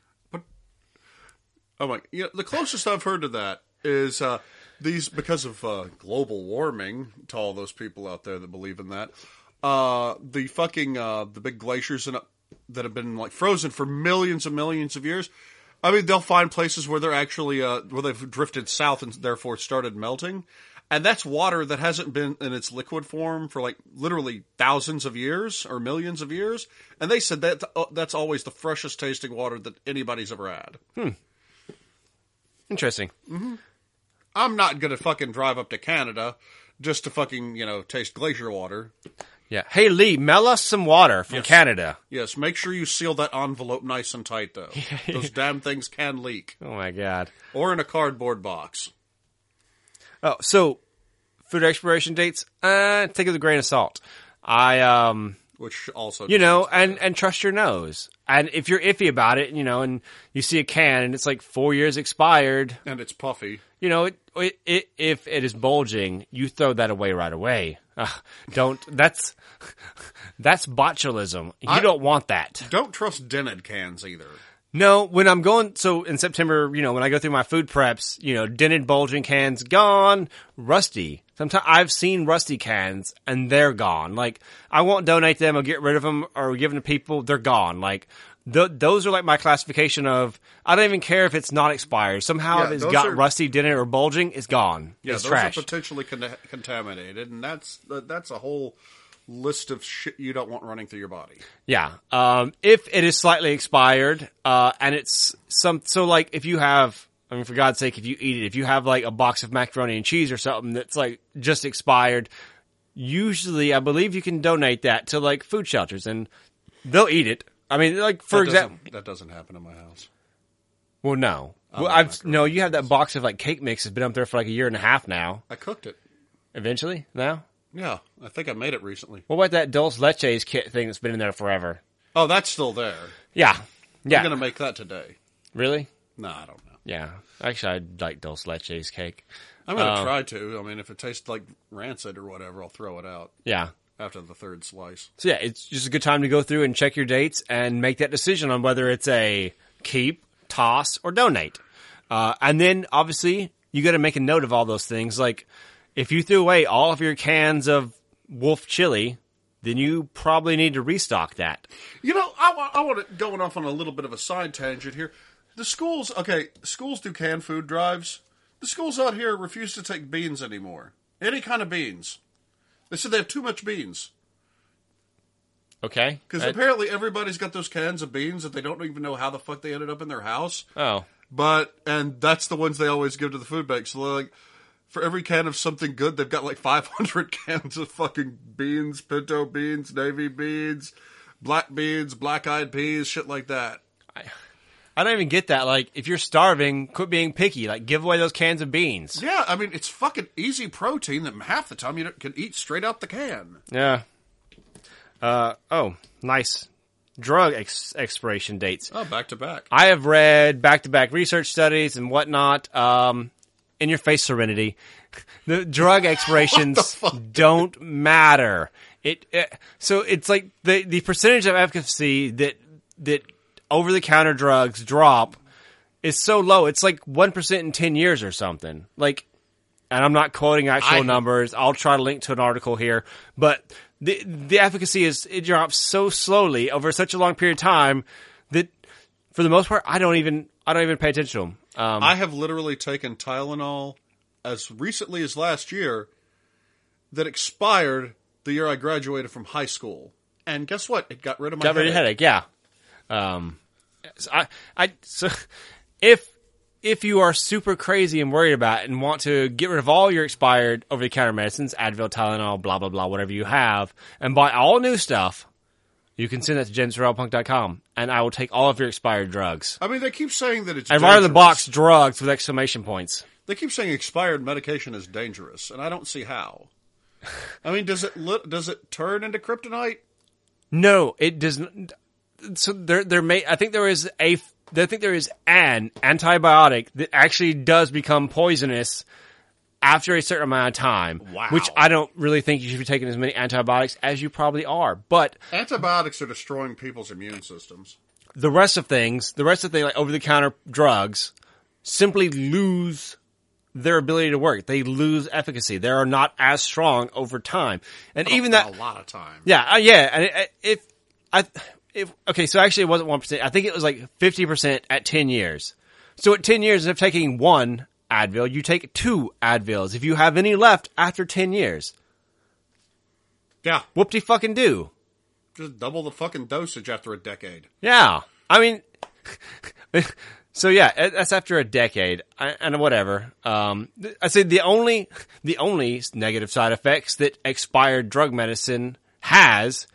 Speaker 1: Oh my! You know, the closest I've heard to that is uh, these because of uh, global warming. To all those people out there that believe in that, uh, the fucking uh, the big glaciers in, that have been like frozen for millions and millions of years. I mean, they'll find places where they're actually uh, where they've drifted south and therefore started melting, and that's water that hasn't been in its liquid form for like literally thousands of years or millions of years. And they said that uh, that's always the freshest tasting water that anybody's ever had.
Speaker 2: Hmm. Interesting.
Speaker 1: Mm-hmm. I'm not gonna fucking drive up to Canada just to fucking, you know, taste glacier water.
Speaker 2: Yeah. Hey, Lee, mail us some water from
Speaker 1: Yes.
Speaker 2: Canada.
Speaker 1: Yes, make sure you seal that envelope nice and tight, though. Those damn things can leak.
Speaker 2: Oh, my God.
Speaker 1: Or in a cardboard box.
Speaker 2: Oh, so food expiration dates, uh, take it with a grain of salt. I, um...
Speaker 1: Which also...
Speaker 2: You know, and, and trust your nose. And if you're iffy about it, you know, and you see a can and it's like four years expired,
Speaker 1: And it's puffy.
Speaker 2: you know, it, it, it, if it is bulging, you throw that away right away. Uh, don't, that's, that's botulism. You
Speaker 1: I-
Speaker 2: don't want that.
Speaker 1: Don't trust dented cans either.
Speaker 2: No, when I'm going, so in September, you know, when I go through my food preps, you know, dented bulging cans gone, rusty. Sometimes I've seen rusty cans and they're gone. Like, I won't donate them or get rid of them or give them to people. They're gone. Like, th- those are like my classification of, I don't even care if it's not expired. Somehow
Speaker 1: Yeah,
Speaker 2: if it's
Speaker 1: those
Speaker 2: got
Speaker 1: are-
Speaker 2: rusty, dented, or bulging, it's gone.
Speaker 1: Yeah,
Speaker 2: it's
Speaker 1: those
Speaker 2: trash.
Speaker 1: are potentially con- contaminated, and that's that's a whole list of shit you don't want running through your body.
Speaker 2: Yeah. Um, if it is slightly expired, uh, and it's some, so like if you have, I mean, for God's sake, if you eat it, if you have like a box of macaroni and cheese or something that's like just expired, usually I believe you can donate that to like food shelters and they'll eat it. I mean, like for
Speaker 1: that
Speaker 2: example,
Speaker 1: doesn't- that doesn't happen in my house.
Speaker 2: well, no, well,
Speaker 1: like
Speaker 2: I've,
Speaker 1: macaroni
Speaker 2: no, you have that box of like cake mix that's been up there for like a year and a half now.
Speaker 1: I cooked it.
Speaker 2: Eventually, now,
Speaker 1: Yeah, I think I made it recently.
Speaker 2: what about that Dulce Leches kit thing that's been in there forever?
Speaker 1: Oh, that's still there.
Speaker 2: Yeah. Yeah.
Speaker 1: I'm gonna make that today.
Speaker 2: Really?
Speaker 1: No, I don't know.
Speaker 2: Yeah. Actually, I'd like Dulce Leches cake.
Speaker 1: I'm gonna
Speaker 2: Um,
Speaker 1: try to. I mean, if it tastes like rancid or whatever, I'll throw it out
Speaker 2: Yeah.
Speaker 1: after the third slice.
Speaker 2: So yeah, it's just a good time to go through and check your dates and make that decision on whether it's a keep, toss, or donate. Uh, and then obviously you got to make a note of all those things. Like if you threw away all of your cans of Wolf chili, then you probably need to restock that.
Speaker 1: You know, I, wa- I want to going off on a little bit of a side tangent here. The schools, okay, schools do canned food drives. The schools out here refuse to take beans anymore. Any kind of beans. They said they have too much beans.
Speaker 2: Okay.
Speaker 1: Because
Speaker 2: Uh,
Speaker 1: apparently everybody's got those cans of beans that they don't even know how the fuck they ended up in their house.
Speaker 2: oh,
Speaker 1: But, and that's the ones they always give to the food bank. So they're like, for every can of something good, they've got like five hundred cans of fucking beans, pinto beans, navy beans, black beans, black-eyed peas, shit like that.
Speaker 2: I don't even get that. Like if you're starving, quit being picky. Like give away those cans of beans.
Speaker 1: Yeah, I mean, it's fucking easy protein that half the time you can eat straight out the can.
Speaker 2: Yeah. Uh, oh, nice. Drug ex- expiration dates.
Speaker 1: Oh, back to back.
Speaker 2: I have read back-to-back research studies and whatnot. Um, in your face, Serenity. The drug expirations don't matter. It, it so it's like the the percentage of efficacy that that over-the-counter drugs drop is so low. It's like one percent in ten years or something. Like, and I'm not quoting actual
Speaker 1: I-
Speaker 2: numbers. I'll try to link to an article here, but the the efficacy is it drops so slowly over such a long period of time that for the most part I don't even I don't even pay attention to them. Um,
Speaker 1: I have literally taken Tylenol as recently as last year that expired the year I graduated from high school. And guess what? It got rid of my
Speaker 2: got rid of
Speaker 1: headache.
Speaker 2: headache, yeah. Um, so I I so if if you are super crazy and worried about it and want to get rid of all your expired over the counter medicines, Advil, Tylenol, blah blah blah, whatever you have, and buy all new stuff, you can send that to jen survival punk dot com, and I will take all of your expired drugs.
Speaker 1: I mean, they keep saying that it's
Speaker 2: And
Speaker 1: dangerous.
Speaker 2: right on the box, drugs with exclamation points.
Speaker 1: They keep saying expired medication is dangerous, and I don't see how. I mean, does it li- does it turn into kryptonite?
Speaker 2: No, it doesn't. So there, there may. I think there is a. I think there is an antibiotic that actually does become poisonous after a certain amount of time.
Speaker 1: Wow.
Speaker 2: Which I don't really think you should be taking as many antibiotics as you probably are. But
Speaker 1: Antibiotics are destroying people's immune systems.
Speaker 2: the rest of things, the rest of things like over-the-counter drugs, simply lose their ability to work. They lose efficacy. They are not as strong over time. And even that,
Speaker 1: a lot of time.
Speaker 2: yeah, uh, yeah. And it, if I, if okay, so actually it wasn't one percent. I think it was like fifty percent at ten years. So at ten years, instead of taking one Advil, you take two Advils. If you have any left after ten years,
Speaker 1: Yeah,
Speaker 2: whoop-de fucking do.
Speaker 1: just double the fucking dosage after a decade.
Speaker 2: Yeah, I mean, so yeah, that's after a decade, I- and whatever. Um, I say the only, the only negative side effects that expired drug medicine has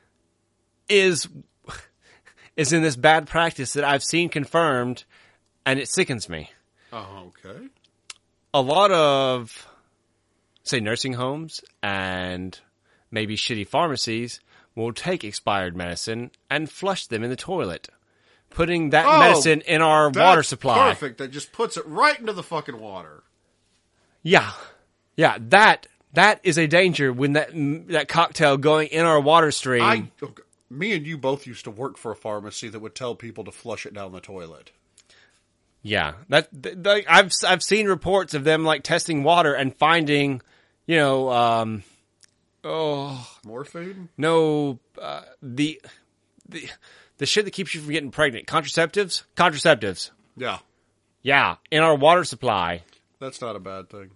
Speaker 2: is, is in this bad practice that I've seen confirmed, and it sickens me.
Speaker 1: Oh, okay.
Speaker 2: A lot of, say, nursing homes and maybe shitty pharmacies will take expired medicine and flush them in the toilet, putting that
Speaker 1: Oh,
Speaker 2: medicine in our water
Speaker 1: That's
Speaker 2: supply.
Speaker 1: perfect. That just puts it right into the fucking water.
Speaker 2: Yeah. Yeah, that that is a danger when that that cocktail going in our water stream.
Speaker 1: I, okay, me and you both used to work for a pharmacy that would tell people to flush it down the toilet.
Speaker 2: Yeah. That th- th- I've I've seen reports of them like testing water and finding, you know, um oh,
Speaker 1: Morphine?
Speaker 2: no, uh, the the the shit that keeps you from getting pregnant. Contraceptives? Contraceptives.
Speaker 1: Yeah,
Speaker 2: Yeah, in our water supply.
Speaker 1: that's not a bad thing.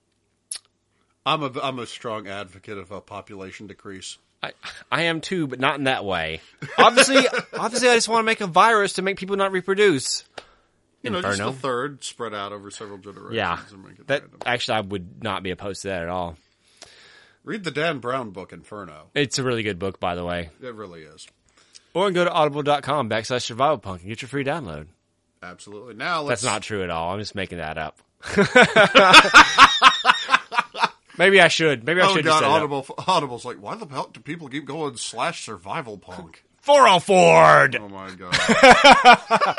Speaker 1: I'm a I'm a strong advocate of a population decrease.
Speaker 2: I I am too, but not in that way. Obviously, obviously, I just want to make a virus to make people not reproduce.
Speaker 1: You know, just
Speaker 2: Inferno.
Speaker 1: a third spread out over several generations.
Speaker 2: Yeah,
Speaker 1: and make it
Speaker 2: that
Speaker 1: random.
Speaker 2: actually I would not be opposed to that at all.
Speaker 1: Read the Dan Brown book, Inferno.
Speaker 2: It's a really good book, by the way.
Speaker 1: It really is.
Speaker 2: Or you can go to audible.com backslash survival punk and get your free download.
Speaker 1: Absolutely. Now let's.
Speaker 2: That's not true at all. I'm just making that up. Maybe I should. Maybe I
Speaker 1: Oh
Speaker 2: should
Speaker 1: god,
Speaker 2: just set it up.
Speaker 1: Audible. Audible's like, why the hell do people keep going slash survival punk?
Speaker 2: four oh four
Speaker 1: Oh my god.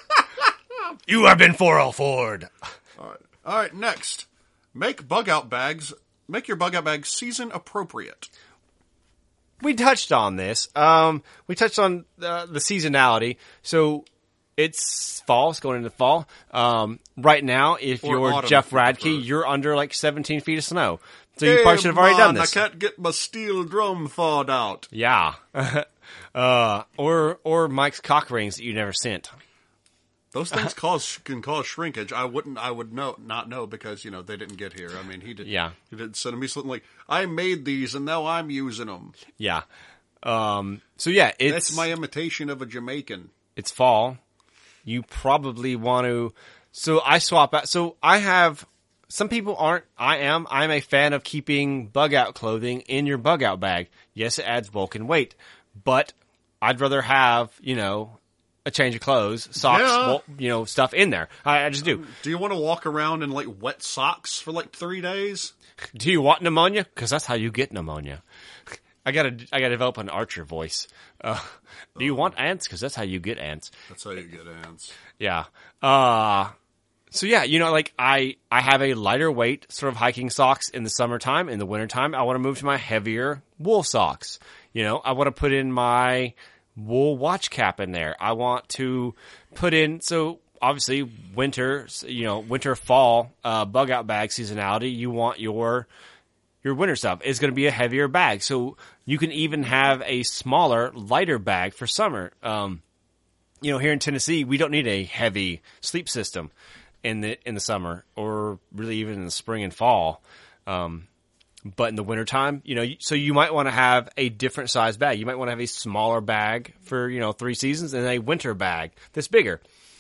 Speaker 2: You have been four oh four
Speaker 1: All right. All right. Next, make bug out bags. Make your bug out bags season appropriate.
Speaker 2: We touched on this. Um, we touched on uh, the seasonality. So it's fall. It's going into fall. Um, right now, if
Speaker 1: Or
Speaker 2: you're
Speaker 1: autumn,
Speaker 2: Jeff
Speaker 1: if you
Speaker 2: Radke,
Speaker 1: prefer.
Speaker 2: you're under like seventeen feet of snow. So you probably should have already done
Speaker 1: man,
Speaker 2: this.
Speaker 1: I can't get my steel drum thawed out.
Speaker 2: Yeah. uh, or or Mike's cock rings that you never sent.
Speaker 1: Those things cause can cause shrinkage. I wouldn't. I would know not know because you know they didn't get here. I mean, he did.
Speaker 2: Yeah.
Speaker 1: He did send me something like I made these and now I'm using them.
Speaker 2: Yeah. Um, so yeah, it's
Speaker 1: That's my imitation of a Jamaican.
Speaker 2: it's fall. You probably want to. So I swap out. So I have. Some people aren't. I am. I'm a fan of keeping bug out clothing in your bug out bag. Yes, it adds bulk and weight, but I'd rather have you know a change of clothes, socks,
Speaker 1: Yeah.
Speaker 2: well, you know stuff in there. I, I just do.
Speaker 1: Do you want to walk around in like wet socks for like three days?
Speaker 2: Do you want pneumonia? Because that's how you get pneumonia. I gotta. I gotta develop an Archer voice. Uh, do you want ants? Because that's how you get ants.
Speaker 1: That's how you get ants.
Speaker 2: Yeah. Uh, so yeah, you know, like I, I have a lighter weight sort of hiking socks in the summertime. In the wintertime, I want to move to my heavier wool socks. You know, I want to put in my wool watch cap in there. I want to put in, so obviously winter, you know, winter, fall, uh, bug out bag seasonality. You want your, your winter stuff is going to be a heavier bag. So you can even have a smaller, lighter bag for summer. Um, you know, here in Tennessee, we don't need a heavy sleep system in the in the summer, or really even in the spring and fall. Um, but in the wintertime, you know, so you might want to have a different size bag. You might want to have a smaller bag for, you know, three seasons and a winter bag that's bigger.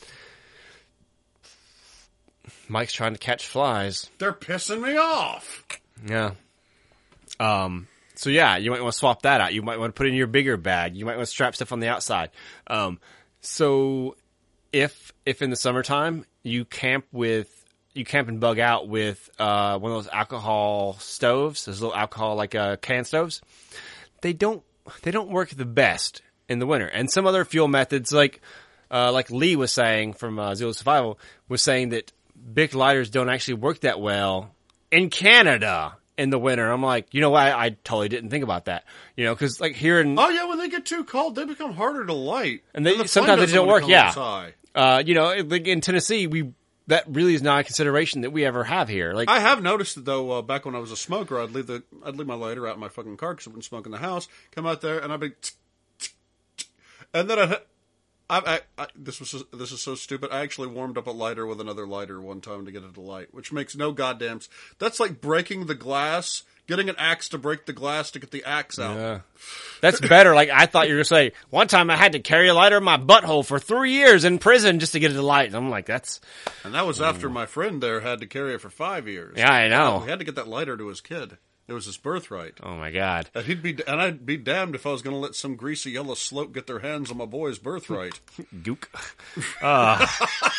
Speaker 2: Mike's trying to catch flies.
Speaker 1: They're pissing me off.
Speaker 2: Yeah. Um, so yeah, you might want to swap that out. You might want to put it in your bigger bag. You might want to strap stuff on the outside. Um, so if if in the summertime you camp with you camp and bug out with uh, one of those alcohol stoves, those little alcohol like uh, can stoves, they don't they don't work the best in the winter. And some other fuel methods, like uh, like Lee was saying from uh, Zero Survival, was saying that Bic lighters don't actually work that well in Canada in the winter. I'm like, you know what? I, I totally didn't think about that. You know, because like here in
Speaker 1: oh yeah, when they get too cold, they become harder to light,
Speaker 2: and they
Speaker 1: and the
Speaker 2: sometimes they don't work. Yeah,
Speaker 1: high.
Speaker 2: uh, you know, like in Tennessee, we that really is not a consideration that we ever have here. Like
Speaker 1: I have noticed it though. Uh, back when I was a smoker, I'd leave the I'd leave my lighter out in my fucking car because I wouldn't smoke in the house. Come out there and I'd be, and then I'd. I, I, I, this was this is so stupid. I actually warmed up a lighter with another lighter one time to get it to light, which makes no goddamn. That's like breaking the glass, getting an axe to break the glass to get the axe out.
Speaker 2: Yeah. That's better. Like I thought you were going to say, one time I had to carry a lighter in my butthole for three years in prison just to get it to light. And I'm like, that's.
Speaker 1: And that was after my friend there had to carry it for five years.
Speaker 2: Yeah, I know.
Speaker 1: He had to get that lighter to his kid. It was his birthright.
Speaker 2: Oh my god!
Speaker 1: And he'd be, and I'd be damned if I was going to let some greasy yellow slope get their hands on my boy's birthright.
Speaker 2: Gook. Uh.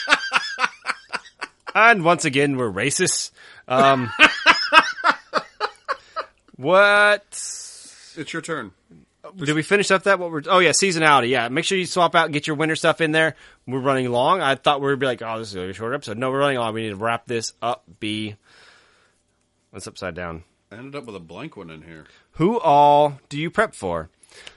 Speaker 2: And once again, we're racist. Um, what?
Speaker 1: It's your turn.
Speaker 2: Did we finish up that? What we're? Oh yeah, seasonality. Yeah, make sure you swap out and get your winter stuff in there. We're running long. I thought we would be like, oh, this is a short episode. No, we're running long. We need to wrap this up. B. What's upside down?
Speaker 1: I ended up with a blank one in here.
Speaker 2: Who all do you prep for?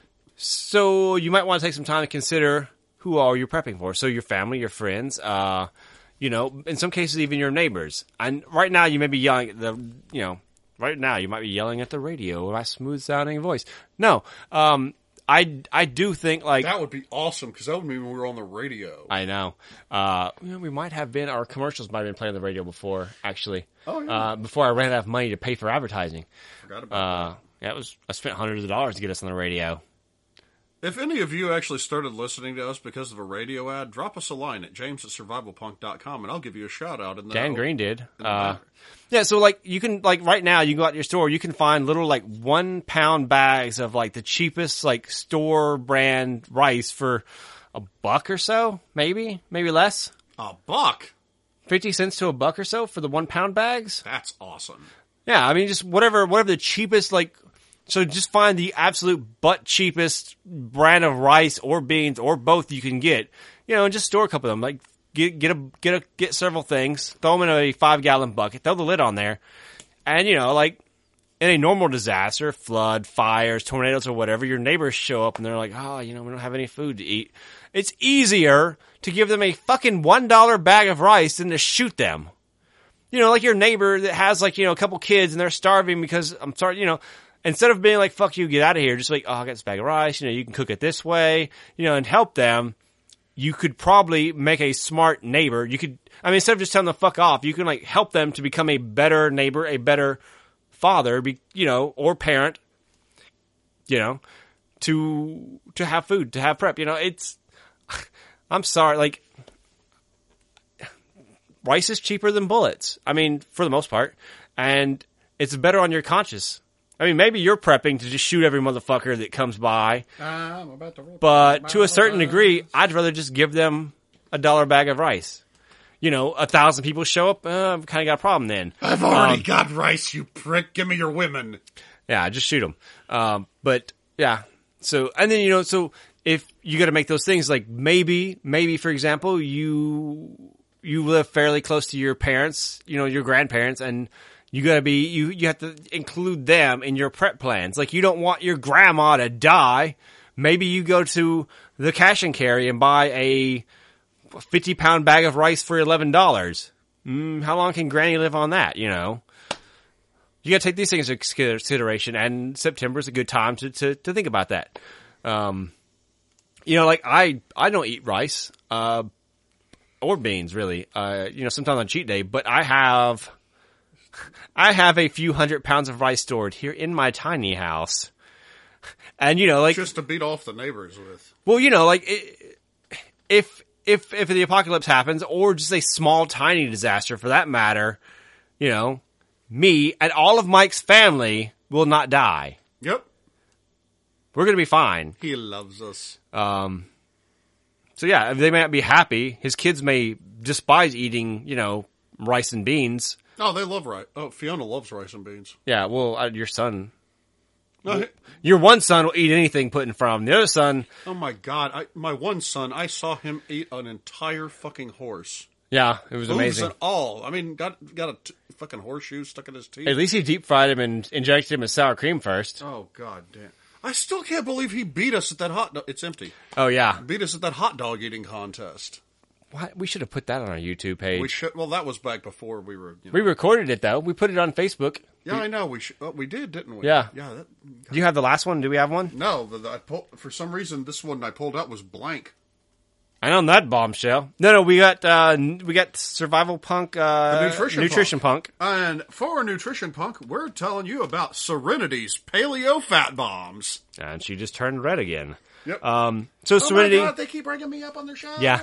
Speaker 2: So you might want to take some time to consider who all you're prepping for. So your family, your friends, uh, you know, in some cases even your neighbors. And right now you may be yelling at the, you know, right now you might be yelling at the radio with my smooth sounding voice. No, um, I, I do think like
Speaker 1: that would be awesome because that would mean we were on the radio.
Speaker 2: I know. Uh, you know, we might have been. Our commercials might have been playing on the radio before, actually.
Speaker 1: Oh yeah.
Speaker 2: Uh, before I ran out of money to pay for advertising.
Speaker 1: Forgot about
Speaker 2: uh,
Speaker 1: that.
Speaker 2: Yeah, it was. I spent hundreds of dollars to get us on the radio.
Speaker 1: If any of you actually started listening to us because of a radio ad, drop us a line at james at survival punk dot com and I'll give you a shout out. In the,
Speaker 2: Dan Green did. Uh, yeah, so like you can like right now you can go out to your store, you can find little like one pound bags of like the cheapest like store brand rice for a buck or so, maybe, maybe less.
Speaker 1: A buck?
Speaker 2: Fifty cents to a buck or so for the one pound bags.
Speaker 1: That's awesome.
Speaker 2: Yeah, I mean just whatever whatever the cheapest like. So just find the absolute butt cheapest brand of rice or beans or both you can get, you know, and just store a couple of them. Like get get a get a get several things, throw them in a five gallon bucket, throw the lid on there, and you know, like in a normal disaster, flood, fires, tornadoes, or whatever, your neighbors show up and they're like, oh, you know, we don't have any food to eat. It's easier to give them a fucking one dollar bag of rice than to shoot them. You know, like your neighbor that has like you know a couple kids and they're starving because I'm sorry, you know. Instead of being like, fuck you, get out of here, just like, oh, I got this bag of rice, you know, you can cook it this way, you know, and help them, you could probably make a smart neighbor. You could, I mean, instead of just telling them to fuck off, you can like help them to become a better neighbor, a better father, be, you know, or parent, you know, to, to have food, to have prep, you know, it's, I'm sorry, like, rice is cheaper than bullets. I mean, for the most part, and it's better on your conscience. I mean, maybe you're prepping to just shoot every motherfucker that comes by.
Speaker 1: I'm about to
Speaker 2: but to a certain degree, I'd rather just give them a dollar bag of rice. You know, a thousand people show up, uh, I've kind of got a problem then.
Speaker 1: I've already
Speaker 2: um,
Speaker 1: got rice, you prick. Give me your women.
Speaker 2: Yeah, just shoot them. Um, but, yeah. So, and then, you know, so if you got to make those things, like maybe, maybe, for example, you, you live fairly close to your parents, you know, your grandparents, and you gotta be, you, you have to include them in your prep plans. Like, you don't want your grandma to die. Maybe you go to the cash and carry and buy a fifty pound bag of rice for eleven dollars. Mm, how long can Granny live on that, you know? You gotta take these things into consideration, and September's a good time to, to, to think about that. Um, you know, like, I, I don't eat rice, uh, or beans, really. Uh, you know, sometimes on cheat day, but I have, I have a few hundred pounds of rice stored here in my tiny house. And, you know, like...
Speaker 1: just to beat off the neighbors with.
Speaker 2: Well, you know, like, it, if, if, if the apocalypse happens, or just a small, tiny disaster for that matter, you know, me and all of Mike's family will not die.
Speaker 1: Yep.
Speaker 2: We're going to be fine.
Speaker 1: He loves us.
Speaker 2: Um, so yeah, they may not be happy. His kids may despise eating, you know, rice and beans.
Speaker 1: Oh, they love rice. Oh, Fiona loves rice and beans.
Speaker 2: Yeah, well, uh, your son,
Speaker 1: No, he-
Speaker 2: your one son will eat anything put in front of him. The other son,
Speaker 1: oh my God! I, my one son, I saw him eat an entire fucking horse.
Speaker 2: yeah, it was
Speaker 1: Hooves
Speaker 2: amazing.
Speaker 1: and all. I mean, got got a t- fucking horseshoe stuck in his teeth.
Speaker 2: At least he deep fried him and injected him with sour cream first.
Speaker 1: Oh God damn! I still can't believe he beat us at that hot. Do- it's empty.
Speaker 2: Oh yeah,
Speaker 1: Beat us at that hot dog eating contest.
Speaker 2: Why? We should have put that on our YouTube page.
Speaker 1: We
Speaker 2: We,
Speaker 1: should. Well, that was back before we were. You know,
Speaker 2: recorded it though. We put it on Facebook.
Speaker 1: yeah, I know. We should. Oh, we did, didn't we?
Speaker 2: Yeah.
Speaker 1: Yeah. That,
Speaker 2: Do you have the last one? Do we have one?
Speaker 1: no, the, the, I pulled, for some reason this one I pulled out was blank.
Speaker 2: I on that bombshell. No, no, we got uh, n- we got Survival Punk, uh,
Speaker 1: The Nutrition
Speaker 2: Nutrition Punk.
Speaker 1: And for Nutrition Punk, we're telling you about Serenity's Paleo Fat Bombs.
Speaker 2: And she just turned red again.
Speaker 1: Yep.
Speaker 2: Um, so
Speaker 1: oh
Speaker 2: Serenity,
Speaker 1: my God, they keep bringing me up on their show.
Speaker 2: Yeah.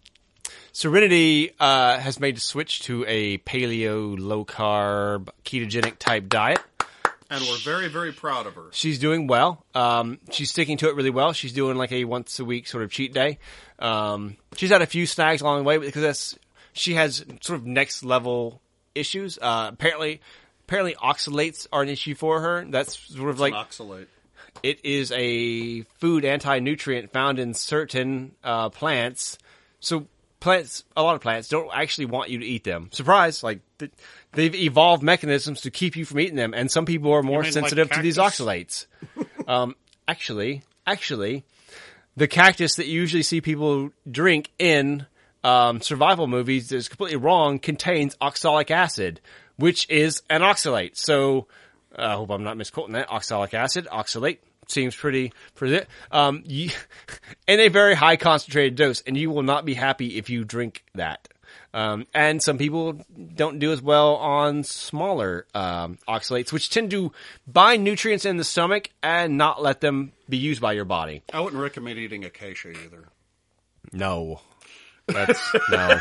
Speaker 2: Serenity uh, has made a switch to a paleo, low carb, ketogenic type diet.
Speaker 1: And we're very, very proud of her.
Speaker 2: She's doing well. Um, she's sticking to it really well. She's doing like a once a week sort of cheat day. Um, she's had a few snags along the way because that's, she has sort of next level issues. Uh, apparently, apparently oxalates are an issue for her. That's sort of like,
Speaker 1: An oxalate.
Speaker 2: it is a food anti-nutrient found in certain uh, plants. So plants, a lot of plants don't actually want you to eat them. Surprise! Like th- they've evolved mechanisms to keep you from eating them, and some people are more
Speaker 1: mean like
Speaker 2: sensitive to these
Speaker 1: cactus?
Speaker 2: oxalates. um, actually, actually, the cactus that you usually see people drink in um, survival movies that is completely wrong contains oxalic acid, which is an oxalate. So uh, I hope I'm not misquoting that. Oxalic acid, oxalate. Seems pretty, pretty, um, you, in a very high concentrated dose, and you will not be happy if you drink that. Um, and some people don't do as well on smaller, um, oxalates, which tend to bind nutrients in the stomach and not let them be used by your body.
Speaker 1: I wouldn't recommend eating acacia either.
Speaker 2: No. That's, no.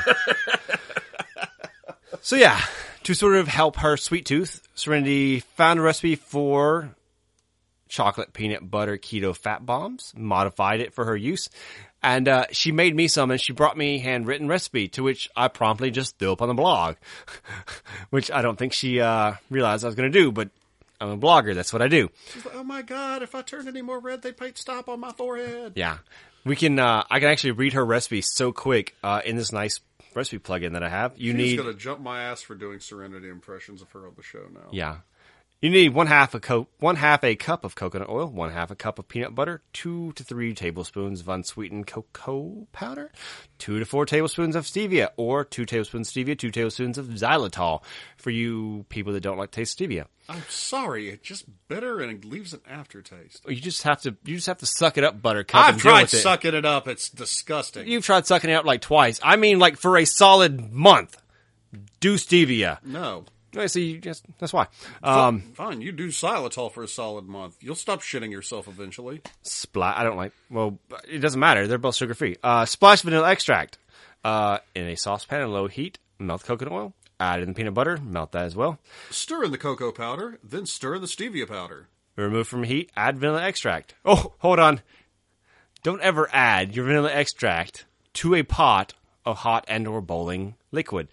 Speaker 2: So yeah, to sort of help her sweet tooth, Serenity found a recipe for chocolate peanut butter keto fat bombs, modified it for her use, and uh, she made me some, and she brought me a handwritten recipe, to which I promptly just threw up on the blog, which I don't think she uh, realized I was going to do, but I'm a blogger, that's what I do.
Speaker 1: She's like, oh my God, if I turned any more red, they'd paint stop on my forehead.
Speaker 2: Yeah, we can. Uh, I can actually read her recipe so quick uh, in this nice recipe plugin that I have. You
Speaker 1: She's
Speaker 2: need
Speaker 1: going to jump my ass for doing Serenity impressions of her on the show now.
Speaker 2: Yeah. You need one half a co- one half a cup of coconut oil, one half a cup of peanut butter, two to three tablespoons of unsweetened cocoa powder, two to four tablespoons of stevia, or two tablespoons of stevia, two tablespoons of xylitol for you people that don't like the taste of stevia.
Speaker 1: I'm sorry, it's just bitter and it leaves an aftertaste.
Speaker 2: You just have to you just have to suck it up, Buttercup.
Speaker 1: I've
Speaker 2: and deal
Speaker 1: tried
Speaker 2: with it.
Speaker 1: sucking it up. It's disgusting.
Speaker 2: You've tried sucking it up like twice. I mean, like for a solid month. Do stevia.
Speaker 1: No.
Speaker 2: I see. Just that's why. Um,
Speaker 1: Fine, you do xylitol for a solid month. You'll stop shitting yourself eventually.
Speaker 2: Splat. I don't like. Well, it doesn't matter. They're both sugar free. Uh, splash vanilla extract uh, in a saucepan at low heat. Melt coconut oil. Add in the peanut butter. Melt that as well.
Speaker 1: Stir in the cocoa powder, then stir in the stevia powder.
Speaker 2: Remove from heat. Add vanilla extract. Oh, hold on. Don't ever add your vanilla extract to a pot of hot and or boiling liquid.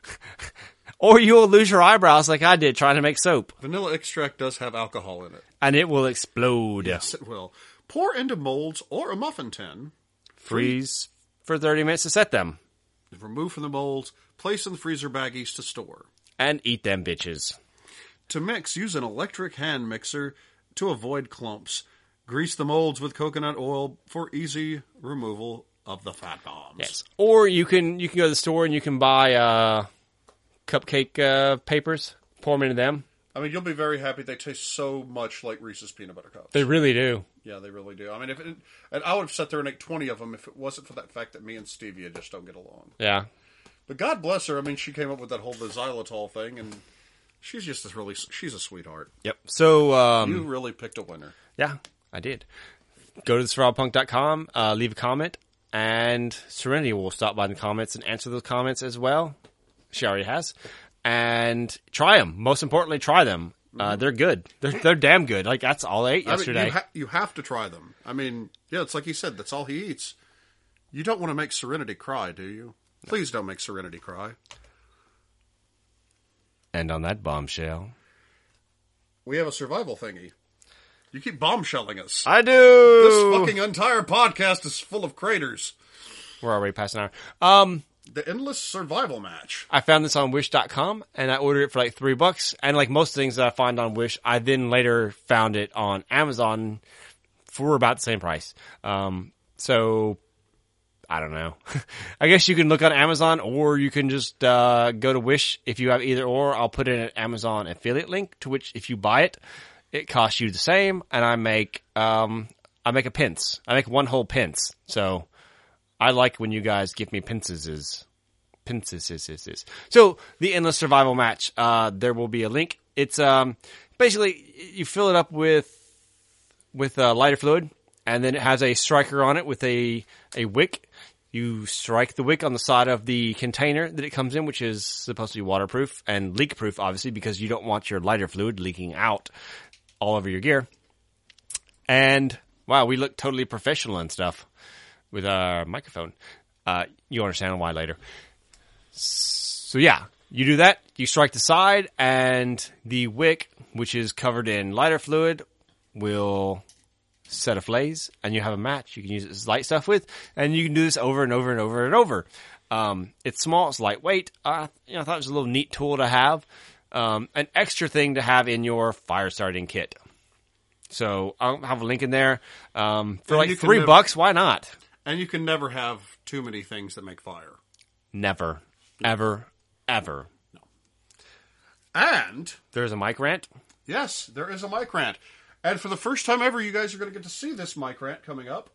Speaker 2: Or you'll lose your eyebrows like I did trying to make soap.
Speaker 1: Vanilla extract does have alcohol in it.
Speaker 2: And it will explode.
Speaker 1: Yes, it will. Pour into molds or a muffin tin.
Speaker 2: Freeze for thirty minutes to set them.
Speaker 1: Remove from the molds. Place in the freezer baggies to store.
Speaker 2: And eat them bitches.
Speaker 1: To mix, use an electric hand mixer to avoid clumps. Grease the molds with coconut oil for easy removal of the fat bombs.
Speaker 2: Yes. Or you can you can go to the store and you can buy uh, cupcake uh, papers. Pour them into them.
Speaker 1: I mean, you'll be very happy. They taste so much like Reese's peanut butter cups.
Speaker 2: They really do.
Speaker 1: Yeah, they really do. I mean, if it, and I would have sat there and ate twenty of them if it wasn't for that fact that me and Stevia just don't get along.
Speaker 2: Yeah.
Speaker 1: But God bless her. I mean, she came up with that whole the xylitol thing, and she's just a really she's a sweetheart.
Speaker 2: Yep. So um,
Speaker 1: You really picked a winner.
Speaker 2: yeah, I did. Go to the survival punk dot com, uh, leave a comment, and Serenity will stop by in the comments and answer those comments as well. She already has. And try them. Most importantly, try them. Uh, they're good. They're they're damn good. Like that's all I ate yesterday.
Speaker 1: I mean, you, ha- you have to try them. I mean, yeah, it's like he said. That's all he eats. You don't want to make Serenity cry, do you? Please don't make Serenity cry.
Speaker 2: And on that bombshell,
Speaker 1: we have a survival thingy. You keep bombshelling us.
Speaker 2: I do.
Speaker 1: This fucking entire podcast is full of craters.
Speaker 2: We're already past an hour. Um.
Speaker 1: The Endless Survival Match.
Speaker 2: I found this on Wish dot com, and I ordered it for like three bucks. And like most things that I find on Wish, I then later found it on Amazon for about the same price. Um, so, I don't know. I guess you can look on Amazon, or you can just uh, go to Wish if you have either or. I'll put in an Amazon affiliate link, to which if you buy it, it costs you the same, and I make um, I make a pence. I make one whole pence. So... I like when you guys give me pinces. Pinces. So, the Endless Survival Match, uh, there will be a link. It's, um, basically, you fill it up with, with, uh, lighter fluid, and then it has a striker on it with a, a wick. You strike the wick on the side of the container that it comes in, which is supposed to be waterproof and leak-proof, obviously, because you don't want your lighter fluid leaking out all over your gear. And, wow, we look totally professional and stuff. With our microphone. Uh, you'll understand why later. So yeah, you do that. You strike the side, and the wick, which is covered in lighter fluid, will set aflaze, and you have a match you can use it as light stuff with, and you can do this over and over and over and over. Um, it's small, it's lightweight. Uh, you know, I thought it was a little neat tool to have. Um, an extra thing to have in your fire starting kit. So I'll have a link in there. Um, for
Speaker 1: And
Speaker 2: like three
Speaker 1: never-
Speaker 2: bucks, why not?
Speaker 1: And you can never have too many things that make fire.
Speaker 2: Never, ever, ever.
Speaker 1: And,
Speaker 2: There's a mic rant.
Speaker 1: yes, there is a mic rant. And for the first time ever, you guys are going to get to see this mic rant coming up.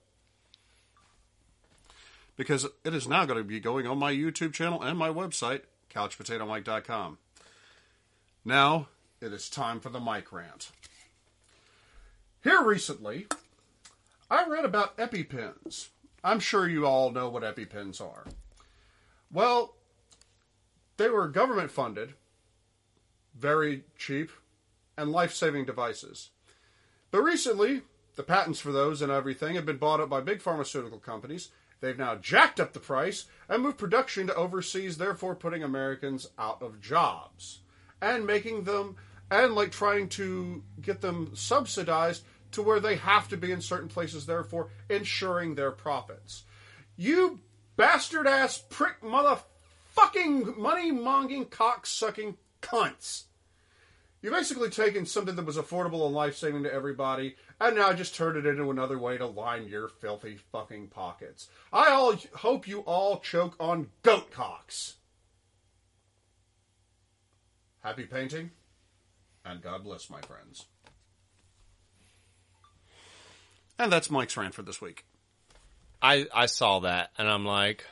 Speaker 1: Because it is now going to be going on my YouTube channel and my website, couch potato mike dot com. Now, it is time for the mic rant. Here recently, I read about EpiPens. I'm sure you all know what EpiPens are. Well, they were government funded, very cheap, and life-saving devices. But recently, the patents for those and everything have been bought up by big pharmaceutical companies. They've now jacked up the price and moved production to overseas, therefore putting Americans out of jobs. And making them, and like trying to get them subsidized to where they have to be in certain places, therefore ensuring their profits. You bastard-ass prick motherfucking money-monging cock-sucking cunts. You've basically taken something that was affordable and life-saving to everybody, and now just turned it into another way to line your filthy fucking pockets. I all hope you all choke on goat cocks. Happy painting, and God bless, my friends. And that's Mike's rant for this week.
Speaker 2: I, I saw that, and I'm like,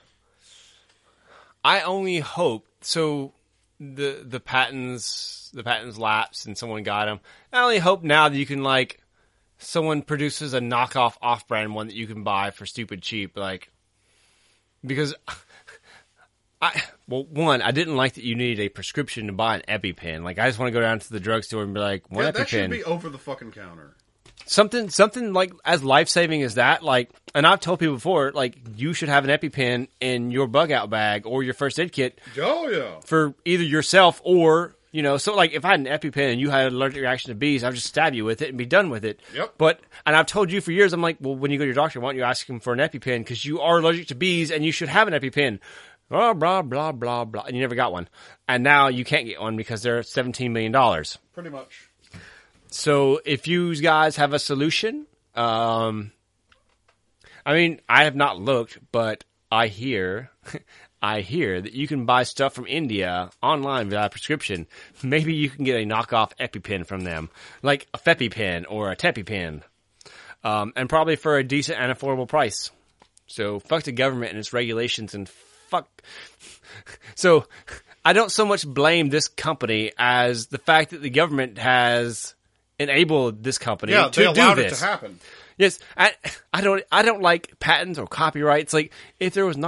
Speaker 2: I only hope, so the the patents, the patents lapsed and someone got them. I only hope now that you can, like, someone produces a knockoff off-brand one that you can buy for stupid cheap, like, because, I, well, one, I didn't like that you needed a prescription to buy an EpiPen. Like, I just want to go down to the drugstore and be like, one
Speaker 1: Yeah,
Speaker 2: EpiPen.
Speaker 1: that should be over the fucking counter.
Speaker 2: Something, something like as life-saving as that, like, and I've told people before, like, you should have an EpiPen in your bug-out bag or your first aid kit
Speaker 1: Oh, yeah.
Speaker 2: for either yourself or, you know, so like if I had an EpiPen and you had an allergic reaction to bees, I'd just stab you with it and be done with it.
Speaker 1: Yep.
Speaker 2: But, and I've told you for years, I'm like, well, when you go to your doctor, why don't you ask him for an EpiPen? Because you are allergic to bees and you should have an EpiPen. Blah, blah, blah, blah, blah. And you never got one. And now you can't get one because they're seventeen million dollars.
Speaker 1: Pretty much.
Speaker 2: So if you guys have a solution, um, I mean, I have not looked, but I hear, I hear that you can buy stuff from India online without a prescription. Maybe you can get a knockoff EpiPen from them, like a FepiPen or a TepiPen, um, and probably for a decent and affordable price. So fuck the government and its regulations and fuck. So I don't so much blame this company as the fact that the government has enabled this company
Speaker 1: Yeah,
Speaker 2: to
Speaker 1: they
Speaker 2: do
Speaker 1: allowed
Speaker 2: this.
Speaker 1: it to happen.
Speaker 2: Yes, I, I don't. I don't like patents or copyrights. Like if there was not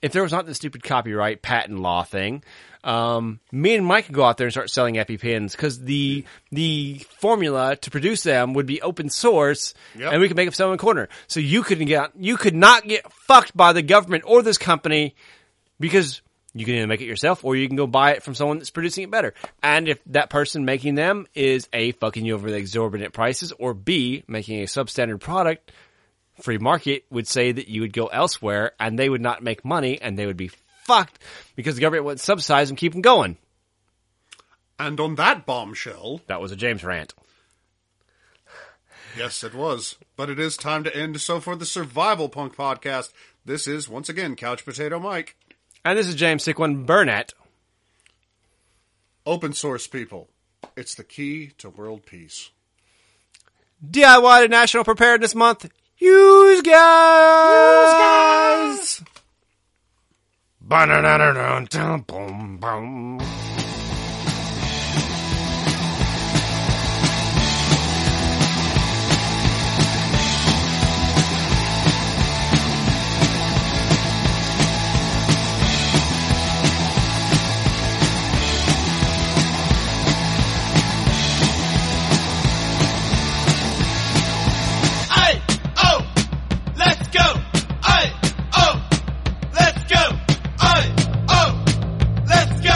Speaker 2: if there was not this stupid copyright patent law thing, um, me and Mike could go out there and start selling EpiPens because the the formula to produce them would be open source,
Speaker 1: Yep.
Speaker 2: and we could make up some in corner. So you could get you could not get fucked by the government or this company because you can either make it yourself or you can go buy it from someone that's producing it better. And if that person making them is A, fucking you over the exorbitant prices, or B, making a substandard product, free market would say that you would go elsewhere and they would not make money and they would be fucked because the government would subsidize and keep them going.
Speaker 1: And on that bombshell...
Speaker 2: That was a James rant.
Speaker 1: Yes, it was. But it is time to end. So for the Survival Punk podcast, this is, once again, Couch Potato Mike.
Speaker 2: And this is James Sick One Burnett.
Speaker 1: Open source people. It's the key to world peace.
Speaker 2: D I Y to National Preparedness Month. Use guys! Use guys!